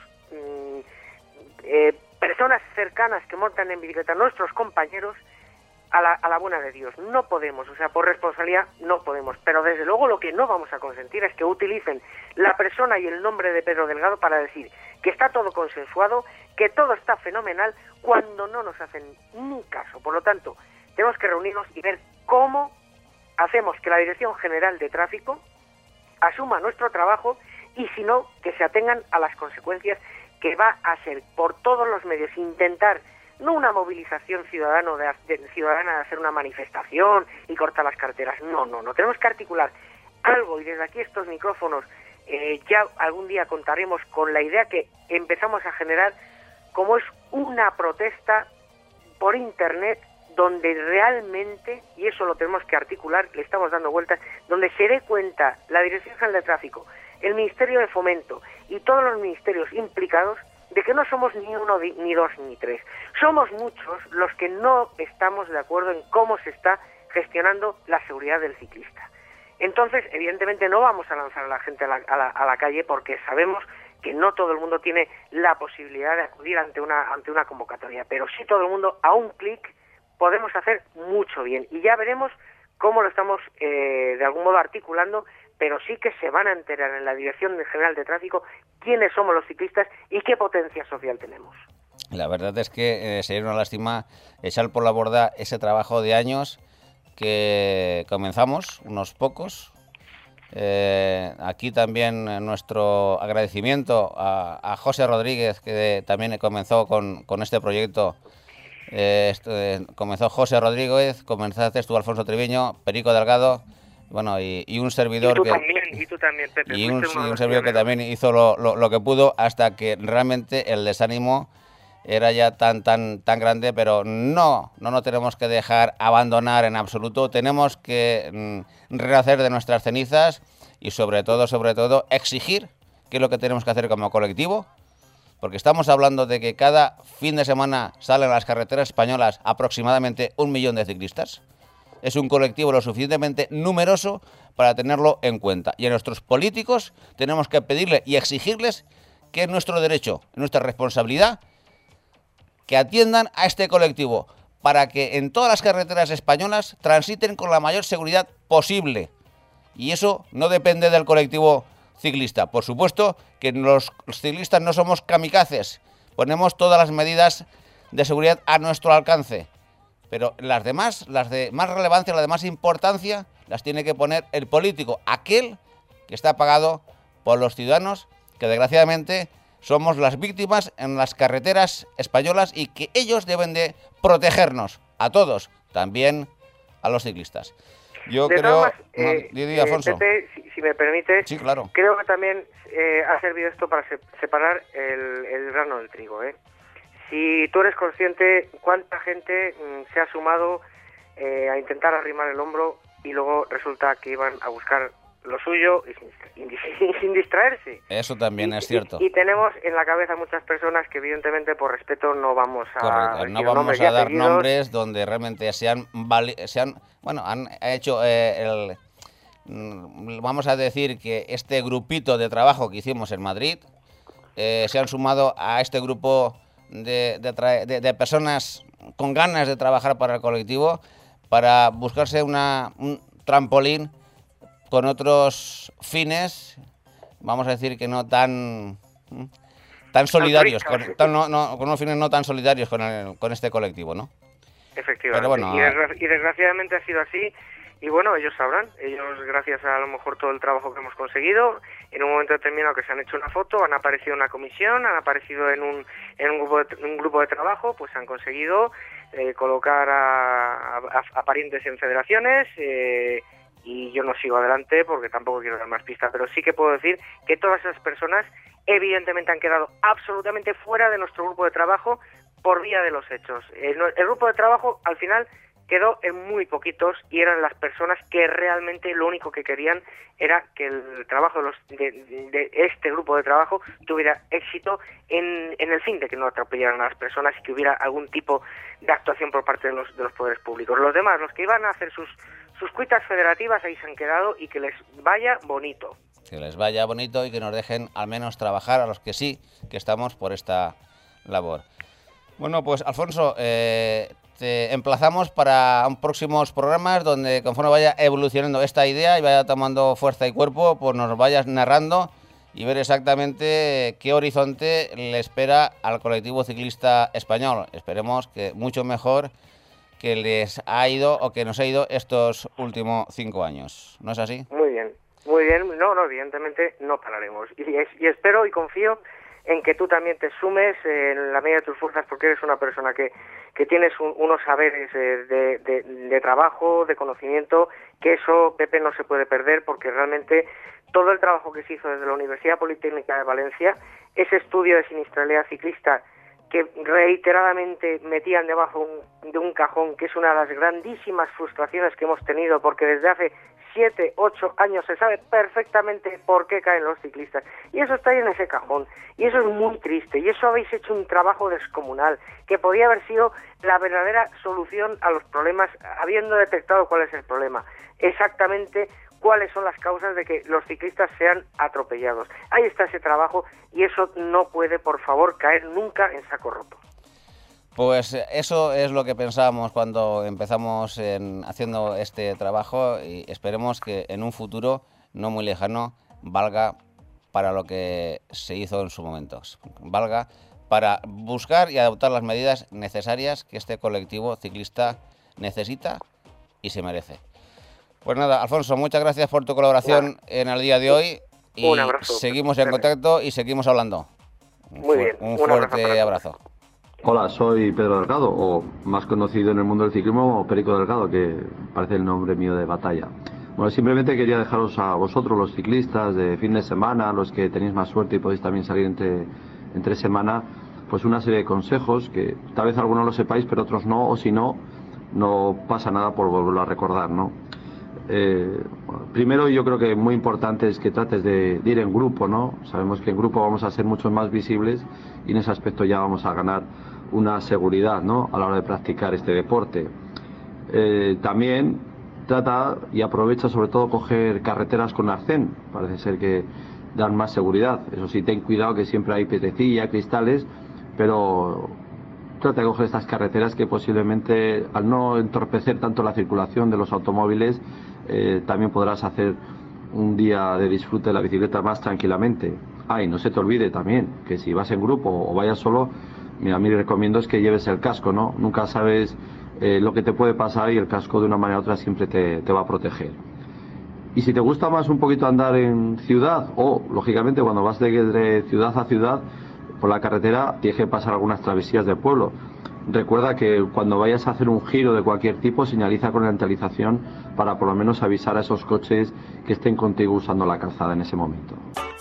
personas cercanas que montan en bicicleta, nuestros compañeros, a la buena de Dios. No podemos, o sea, por responsabilidad no podemos, pero desde luego lo que no vamos a consentir es que utilicen la persona y el nombre de Pedro Delgado para decir que está todo consensuado, que todo está fenomenal, cuando no nos hacen ni caso. Por lo tanto, tenemos que reunirnos y ver cómo hacemos que la Dirección General de Tráfico asuma nuestro trabajo y, si no, que se atengan a las consecuencias que va a ser por todos los medios intentar no una movilización ciudadana de hacer una manifestación y cortar las carreteras. No. Tenemos que articular algo y desde aquí estos micrófonos ya algún día contaremos con la idea que empezamos a generar, como es una protesta por Internet donde realmente, y eso lo tenemos que articular, le estamos dando vueltas, donde se dé cuenta la Dirección General de Tráfico, el Ministerio de Fomento y todos los ministerios implicados de que no somos ni uno, ni dos, ni tres. Somos muchos los que no estamos de acuerdo en cómo se está gestionando la seguridad del ciclista. Entonces, evidentemente, no vamos a lanzar a la gente a la calle porque sabemos que no todo el mundo tiene la posibilidad de acudir ante una convocatoria, pero sí todo el mundo a un clic podemos hacer mucho bien y ya veremos cómo lo estamos de algún modo articulando, pero sí que se van a enterar en la Dirección General de Tráfico quiénes somos los ciclistas y qué potencia social tenemos. La verdad es que sería una lástima echar por la borda ese trabajo de años que comenzamos, unos pocos. Aquí también nuestro agradecimiento a José Rodríguez, que también comenzó con este proyecto. Comenzó José Rodríguez, comenzaste tú, Alfonso Triviño, Perico Delgado, bueno, y un servidor y tú también, Pepe, y un servidor que también hizo lo que pudo, hasta que realmente el desánimo era ya tan grande, pero no nos tenemos que dejar abandonar en absoluto. Tenemos que rehacer de nuestras cenizas y sobre todo exigir, que es lo que tenemos que hacer como colectivo, porque estamos hablando de que cada fin de semana salen a las carreteras españolas aproximadamente 1 millón de ciclistas. Es un colectivo lo suficientemente numeroso para tenerlo en cuenta. Y a nuestros políticos tenemos que pedirle y exigirles que es nuestro derecho, nuestra responsabilidad, que atiendan a este colectivo para que en todas las carreteras españolas transiten con la mayor seguridad posible. Y eso no depende del colectivo ciclista. Por supuesto que los ciclistas no somos kamikazes, ponemos todas las medidas de seguridad a nuestro alcance, pero las de más relevancia, las de más importancia, las tiene que poner el político, aquel que está pagado por los ciudadanos, que desgraciadamente somos las víctimas en las carreteras españolas y que ellos deben de protegernos a todos, también a los ciclistas. Yo creo, Alfonso. Pepe, si me permites, sí, claro. Creo que también ha servido esto para separar el grano del trigo. Si tú eres consciente cuánta gente se ha sumado a intentar arrimar el hombro y luego resulta que iban a buscar lo suyo y sin distraerse. Eso también es cierto. Y tenemos en la cabeza muchas personas que evidentemente por respeto no vamos a... Correcto, no vamos a dar nombres donde realmente han hecho vamos a decir que este grupito de trabajo que hicimos en Madrid se han sumado a este grupo de personas con ganas de trabajar para el colectivo, para buscarse un trampolín con otros fines, vamos a decir que no tan solidarios, con unos fines no tan solidarios con este colectivo, ¿no? Efectivamente, pero bueno, y desgraciadamente ha sido así, y bueno, ellos sabrán, gracias a lo mejor todo el trabajo que hemos conseguido, en un momento determinado que se han hecho una foto, han aparecido en una comisión, han aparecido en un grupo de trabajo, pues han conseguido colocar a parientes en federaciones, y yo no sigo adelante porque tampoco quiero dar más pistas, pero sí que puedo decir que todas esas personas evidentemente han quedado absolutamente fuera de nuestro grupo de trabajo por vía de los hechos. El grupo de trabajo al final quedó en muy poquitos y eran las personas que realmente lo único que querían era que el trabajo de este grupo de trabajo tuviera éxito en el fin de que no atropellaran a las personas y que hubiera algún tipo de actuación por parte de los poderes públicos. Los demás, los que iban a hacer sus cuitas federativas, ahí se han quedado, y que les vaya bonito. Que les vaya bonito y que nos dejen al menos trabajar a los que sí que estamos por esta labor. Bueno, pues Alfonso, te emplazamos para próximos programas donde conforme vaya evolucionando esta idea y vaya tomando fuerza y cuerpo, pues nos vayas narrando y ver exactamente qué horizonte le espera al colectivo ciclista español. Esperemos que mucho mejor que les ha ido o que nos ha ido estos últimos 5 años. ¿No es así? Muy bien. No, evidentemente no pararemos. Y espero y confío en que tú también te sumes en la medida de tus fuerzas, porque eres una persona que tienes unos saberes de trabajo, de conocimiento, que eso, Pepe, no se puede perder, porque realmente todo el trabajo que se hizo desde la Universidad Politécnica de Valencia, ese estudio de siniestralidad ciclista que reiteradamente metían debajo de un cajón, que es una de las grandísimas frustraciones que hemos tenido, porque desde hace 7, 8 años se sabe perfectamente por qué caen los ciclistas, y eso está ahí en ese cajón, y eso es muy triste, y eso habéis hecho un trabajo descomunal, que podía haber sido la verdadera solución a los problemas, habiendo detectado cuál es el problema, exactamente cuáles son las causas de que los ciclistas sean atropellados. Ahí está ese trabajo, y eso no puede, por favor, caer nunca en saco roto. Pues eso es lo que pensábamos cuando empezamos haciendo este trabajo, y esperemos que en un futuro no muy lejano valga para lo que se hizo en su momento, valga para buscar y adoptar las medidas necesarias que este colectivo ciclista necesita y se merece. Pues nada, Alfonso, muchas gracias por tu colaboración en el día de hoy, y un abrazo, seguimos en contacto y seguimos hablando. Muy bien, un fuerte abrazo. Hola, soy Pedro Delgado, o más conocido en el mundo del ciclismo como Perico Delgado, que parece el nombre mío de batalla. Bueno, simplemente quería dejaros a vosotros, los ciclistas de fin de semana, los que tenéis más suerte y podéis también salir entre semana, pues una serie de consejos que tal vez algunos lo sepáis, pero otros no, o si no, no pasa nada por volverlo a recordar, ¿no? Primero, yo creo que muy importante es que trates de ir en grupo, ¿no? Sabemos que en grupo vamos a ser mucho más visibles y en ese aspecto ya vamos a ganar una seguridad, ¿no?, a la hora de practicar este deporte. También trata y aprovecha sobre todo coger carreteras con arcén, parece ser que dan más seguridad. Eso sí, ten cuidado que siempre hay piedrecilla, cristales, pero trata de coger estas carreteras que posiblemente, al no entorpecer tanto la circulación de los automóviles, también podrás hacer un día de disfrute de la bicicleta más tranquilamente. Y no se te olvide también que si vas en grupo o vayas solo, mira, mi recomiendo es que lleves el casco, ¿no? Nunca sabes lo que te puede pasar, y el casco de una manera u otra siempre te va a proteger. Y si te gusta más un poquito andar en ciudad, o lógicamente cuando vas de ciudad a ciudad por la carretera, tienes que pasar algunas travesías de pueblo. Recuerda que cuando vayas a hacer un giro de cualquier tipo, señaliza con la antalización para por lo menos avisar a esos coches que estén contigo usando la calzada en ese momento.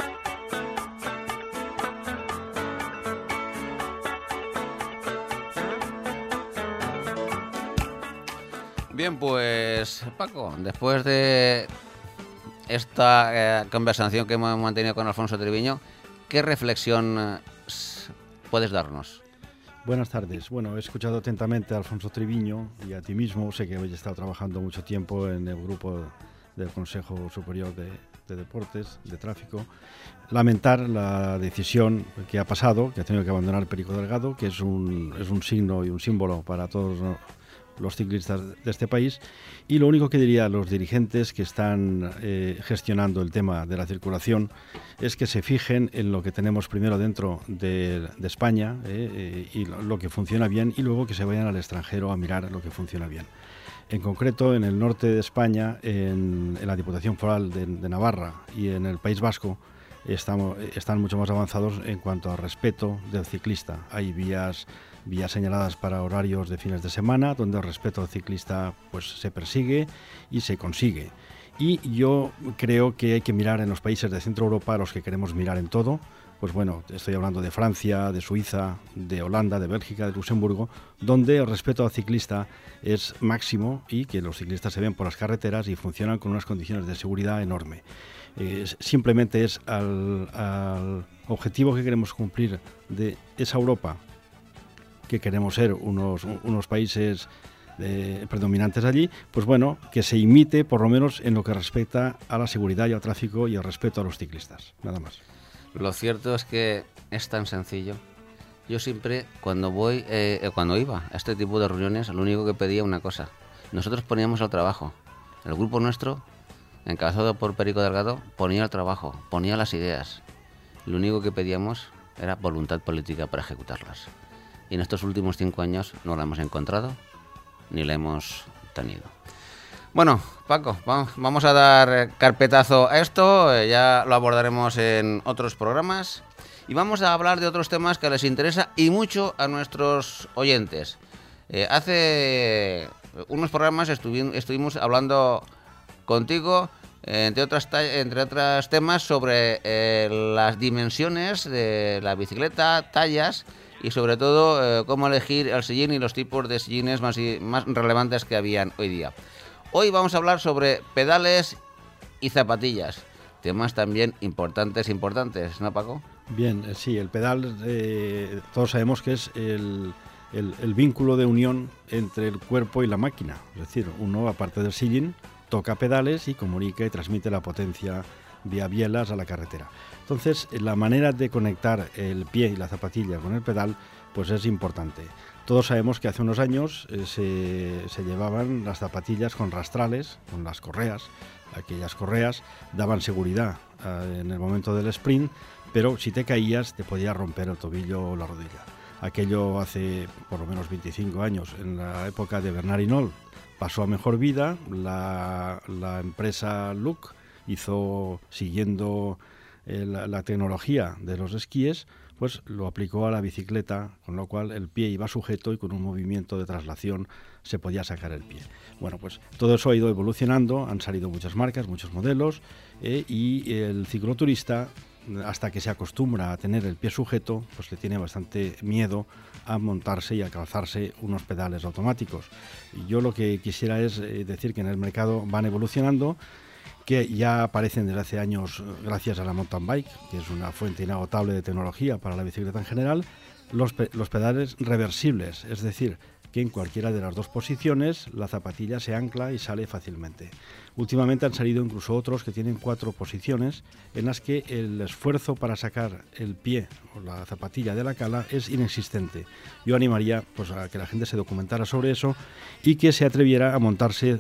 Bien, pues Paco, después de esta conversación que hemos mantenido con Alfonso Triviño, ¿qué reflexión puedes darnos? Buenas tardes. Bueno, he escuchado atentamente a Alfonso Triviño y a ti mismo. Sé que habéis estado trabajando mucho tiempo en el grupo del Consejo Superior de Deportes, de Tráfico. Lamentar la decisión que ha pasado, que ha tenido que abandonar Perico Delgado, que es un signo y un símbolo para todos los ciclistas de este país, y lo único que diría a los dirigentes que están gestionando el tema de la circulación es que se fijen en lo que tenemos primero dentro de España y lo que funciona bien, y luego que se vayan al extranjero a mirar lo que funciona bien. En concreto, en el norte de España, en la Diputación Foral de Navarra y en el País Vasco, están mucho más avanzados en cuanto al respeto del ciclista. Hay vías señaladas para horarios de fines de semana, donde el respeto al ciclista pues se persigue y se consigue. Y yo creo que hay que mirar en los países de Centro Europa, a los que queremos mirar en todo, pues bueno, estoy hablando de Francia, de Suiza, de Holanda, de Bélgica, de Luxemburgo, donde el respeto al ciclista es máximo y que los ciclistas se ven por las carreteras y funcionan con unas condiciones de seguridad enorme. Simplemente es al objetivo que queremos cumplir de esa Europa, que queremos ser unos países predominantes allí, pues bueno, que se imite por lo menos en lo que respecta a la seguridad y al tráfico y al respeto a los ciclistas, nada más. Lo cierto es que es tan sencillo. Yo siempre, cuando iba a este tipo de reuniones, lo único que pedía una cosa. Nosotros poníamos el trabajo. El grupo nuestro, encabezado por Perico Delgado, ponía el trabajo, ponía las ideas. Lo único que pedíamos era voluntad política para ejecutarlas. Y en estos últimos 5 años no la hemos encontrado ni la hemos tenido. Bueno, Paco, vamos a dar carpetazo a esto, ya lo abordaremos en otros programas y vamos a hablar de otros temas que les interesa y mucho a nuestros oyentes. Hace unos programas estuvimos hablando contigo, entre otros temas, sobre las dimensiones de la bicicleta, tallas y sobre todo cómo elegir el sillín y los tipos de sillines más relevantes que habían hoy día. Hoy vamos a hablar sobre pedales y zapatillas, temas también importantes, ¿no, Paco? Bien, sí, el pedal, todos sabemos que es el vínculo de unión entre el cuerpo y la máquina. Es decir, uno, aparte del sillín, toca pedales y comunica y transmite la potencia vía bielas a la carretera. Entonces, la manera de conectar el pie y la zapatilla con el pedal, pues es importante. Todos sabemos que hace unos años se llevaban las zapatillas con rastrales, con las correas. Aquellas correas daban seguridad en el momento del sprint, pero si te caías te podía romper el tobillo o la rodilla. Aquello hace por lo menos 25 años, en la época de Bernard Hinault, pasó a mejor vida. La empresa Look hizo, siguiendo la tecnología de los esquíes, pues lo aplicó a la bicicleta, con lo cual el pie iba sujeto y con un movimiento de traslación se podía sacar el pie. Bueno, pues todo eso ha ido evolucionando, han salido muchas marcas, muchos modelos, y el cicloturista, hasta que se acostumbra a tener el pie sujeto, pues le tiene bastante miedo a montarse y a calzarse unos pedales automáticos. Y yo lo que quisiera es decir que en el mercado van evolucionando, que ya aparecen desde hace años gracias a la mountain bike, que es una fuente inagotable de tecnología para la bicicleta en general, los pedales reversibles, es decir, que en cualquiera de las dos posiciones la zapatilla se ancla y sale fácilmente. Últimamente han salido incluso otros que tienen 4 posiciones en las que el esfuerzo para sacar el pie o la zapatilla de la cala es inexistente. Yo animaría pues a que la gente se documentara sobre eso y que se atreviera a montarse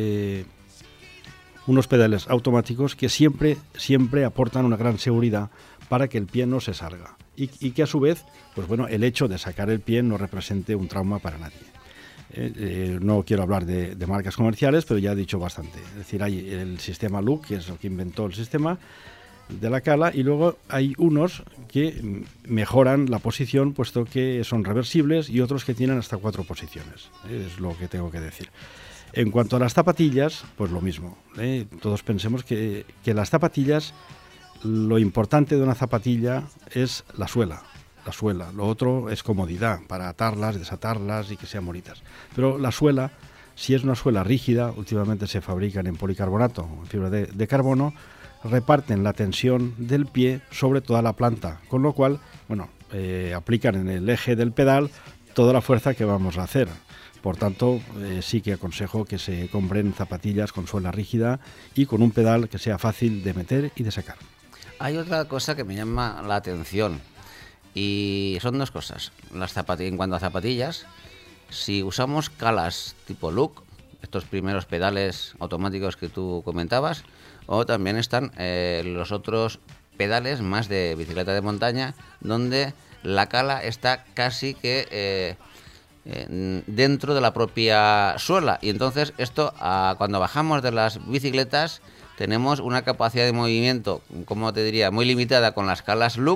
unos pedales automáticos que siempre aportan una gran seguridad para que el pie no se salga y que a su vez, pues bueno, el hecho de sacar el pie no represente un trauma para nadie. No quiero hablar de marcas comerciales, pero ya he dicho bastante. Es decir, hay el sistema Look, que es el que inventó el sistema de la cala, y luego hay unos que mejoran la posición, puesto que son reversibles, y otros que tienen hasta 4 posiciones. Es lo que tengo que decir. En cuanto a las zapatillas, pues lo mismo. Todos pensemos que las zapatillas, lo importante de una zapatilla es la suela. Lo otro es comodidad para atarlas, desatarlas y que sean bonitas. Pero la suela, si es una suela rígida, últimamente se fabrican en policarbonato o en fibra de carbono, reparten la tensión del pie sobre toda la planta, con lo cual, bueno, aplican en el eje del pedal toda la fuerza que vamos a hacer. Por tanto, sí que aconsejo que se compren zapatillas con suela rígida y con un pedal que sea fácil de meter y de sacar. Hay otra cosa que me llama la atención y son 2 cosas. En cuanto a zapatillas, si usamos calas tipo Look, estos primeros pedales automáticos que tú comentabas, o también están los otros pedales más de bicicleta de montaña, donde la cala está casi que dentro de la propia suela, y entonces esto cuando bajamos de las bicicletas tenemos una capacidad de movimiento, como te diría, muy limitada con las calas Look,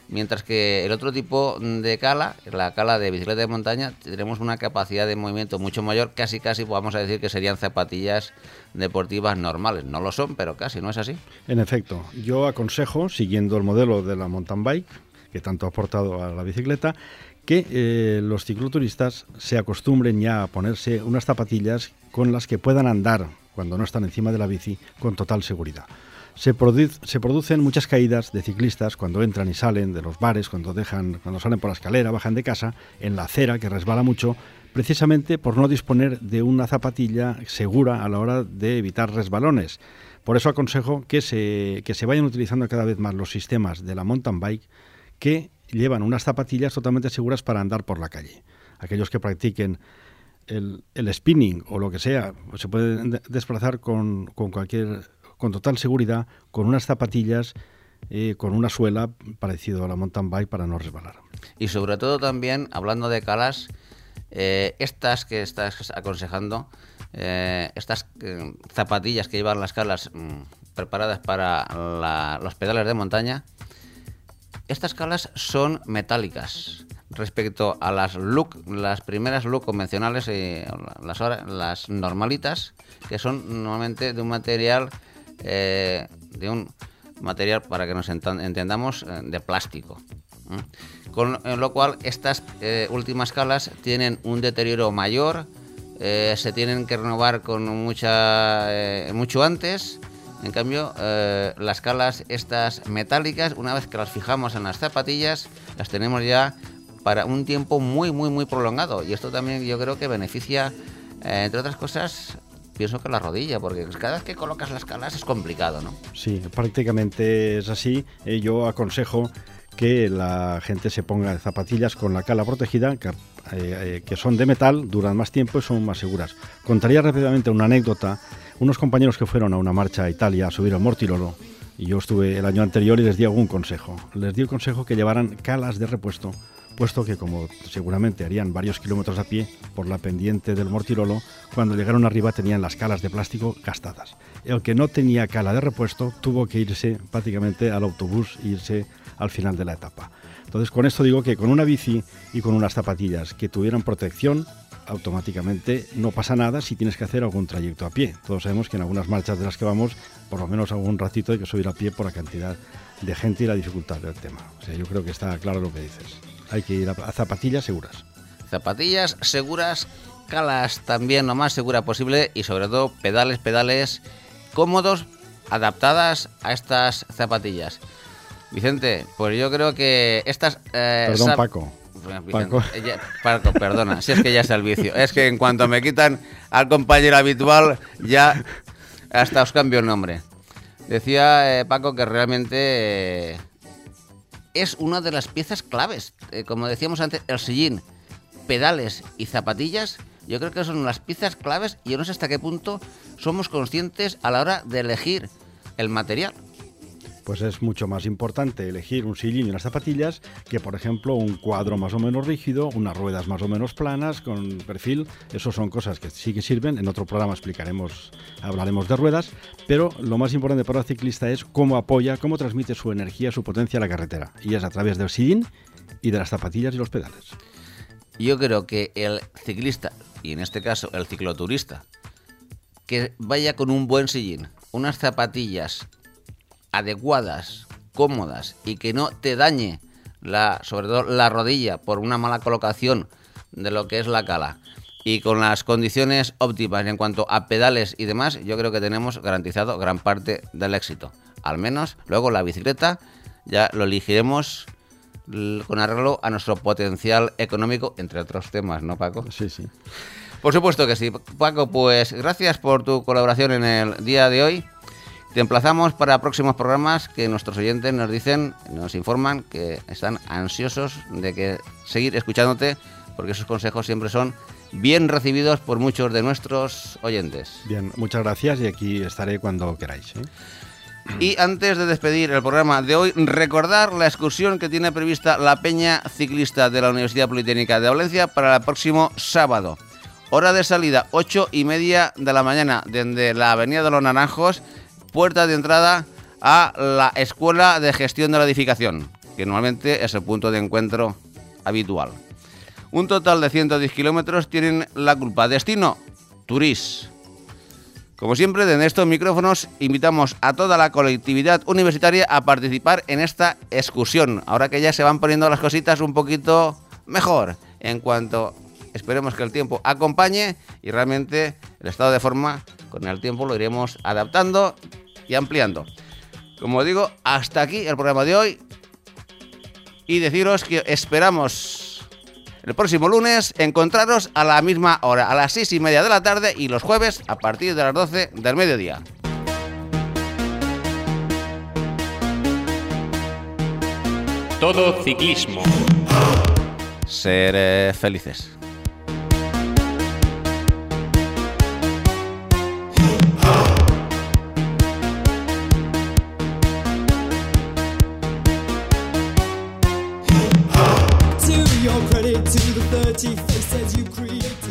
mientras que el otro tipo de cala, la cala de bicicleta de montaña, tenemos una capacidad de movimiento mucho mayor, casi vamos a decir que serían zapatillas deportivas normales. No lo son, pero casi, ¿no es así? En efecto, yo aconsejo, siguiendo el modelo de la mountain bike, que tanto ha aportado a la bicicleta, que los cicloturistas se acostumbren ya a ponerse unas zapatillas con las que puedan andar, cuando no están encima de la bici, con total seguridad. Se producen muchas caídas de ciclistas cuando entran y salen de los bares, cuando salen por la escalera, bajan de casa, en la acera, que resbala mucho, precisamente por no disponer de una zapatilla segura a la hora de evitar resbalones. Por eso aconsejo que se vayan utilizando cada vez más los sistemas de la mountain bike, que llevan unas zapatillas totalmente seguras para andar por la calle. Aquellos que practiquen el spinning o lo que sea, pues se pueden desplazar con total seguridad, con unas zapatillas, con una suela parecido a la mountain bike para no resbalar. Y sobre todo también, hablando de calas, estas que estás aconsejando, estas zapatillas que llevan las calas preparadas para los pedales de montaña, estas calas son metálicas respecto a las primeras look convencionales, las normalitas, que son normalmente de un material para que nos entendamos, de plástico. Con lo cual estas últimas calas tienen un deterioro mayor, se tienen que renovar con mucho antes. En cambio, las calas estas metálicas, una vez que las fijamos en las zapatillas, las tenemos ya para un tiempo muy, muy, muy prolongado. Y esto también yo creo que beneficia, entre otras cosas, pienso que la rodilla, porque cada vez que colocas las calas es complicado, ¿no? Sí, prácticamente es así. Yo aconsejo que la gente se ponga zapatillas con la cala protegida, que son de metal, duran más tiempo y son más seguras. Contaría rápidamente una anécdota. Unos compañeros que fueron a una marcha a Italia a subir al Mortirolo, y yo estuve el año anterior y les di algún consejo. Les di el consejo que llevaran calas de repuesto, puesto que como seguramente harían varios kilómetros a pie por la pendiente del Mortirolo, cuando llegaron arriba tenían las calas de plástico gastadas. El que no tenía cala de repuesto tuvo que irse prácticamente al autobús e irse al final de la etapa. Entonces, con esto digo que con una bici y con unas zapatillas que tuvieran protección, automáticamente no pasa nada si tienes que hacer algún trayecto a pie. Todos sabemos que en algunas marchas de las que vamos, por lo menos algún ratito hay que subir a pie por la cantidad de gente y la dificultad del tema. O sea, yo creo que está claro lo que dices. Hay que ir a zapatillas seguras. Zapatillas seguras, calas también lo más segura posible y sobre todo pedales cómodos, adaptadas a estas zapatillas. Vicente, pues yo creo que estas... Perdón, Paco. Paco, perdona, si es que ya es el vicio. Es que en cuanto me quitan al compañero habitual, ya hasta os cambio el nombre. Decía Paco que realmente es una de las piezas claves. Como decíamos antes, el sillín, pedales y zapatillas, yo creo que son las piezas claves y yo no sé hasta qué punto somos conscientes a la hora de elegir el material. Pues es mucho más importante elegir un sillín y unas zapatillas que, por ejemplo, un cuadro más o menos rígido, unas ruedas más o menos planas, con perfil. Eso son cosas que sí que sirven. En otro programa hablaremos de ruedas, pero lo más importante para el ciclista es cómo apoya, cómo transmite su energía, su potencia a la carretera. Y es a través del sillín y de las zapatillas y los pedales. Yo creo que el ciclista, y en este caso el cicloturista, que vaya con un buen sillín, unas zapatillas adecuadas, cómodas y que no te dañe sobre todo la rodilla por una mala colocación de lo que es la cala y con las condiciones óptimas en cuanto a pedales y demás, yo creo que tenemos garantizado gran parte del éxito. Al menos luego la bicicleta ya lo elegiremos con arreglo a nuestro potencial económico, entre otros temas, ¿no, Paco? Sí, sí. Por supuesto que sí. Paco, pues gracias por tu colaboración en el día de hoy. Te emplazamos para próximos programas que nuestros oyentes nos informan que están ansiosos de que seguir escuchándote, porque esos consejos siempre son bien recibidos por muchos de nuestros oyentes. Bien, muchas gracias y aquí estaré cuando queráis, ¿eh? Y antes de despedir el programa de hoy, recordar la excursión que tiene prevista la Peña Ciclista de la Universidad Politécnica de Valencia para el próximo sábado. Hora de salida, 8:30 de la mañana, desde la Avenida de los Naranjos, puerta de entrada a la Escuela de Gestión de la Edificación. que normalmente es el punto de encuentro habitual. Un total de 110 kilómetros tienen la culpa. Destino, Turís. Como siempre, desde estos micrófonos invitamos a toda la colectividad universitaria a participar en esta excursión, ahora que ya se van poniendo las cositas un poquito mejor, en cuanto esperemos que el tiempo acompañe y realmente el estado de forma con el tiempo lo iremos adaptando y ampliando. Como digo, hasta aquí el programa de hoy y deciros que esperamos el próximo lunes encontraros a la misma hora, a las 6:30 de la tarde, y los jueves a partir de las 12 del mediodía. Todo ciclismo. Ser felices. To your credit, to the 30 faces you create.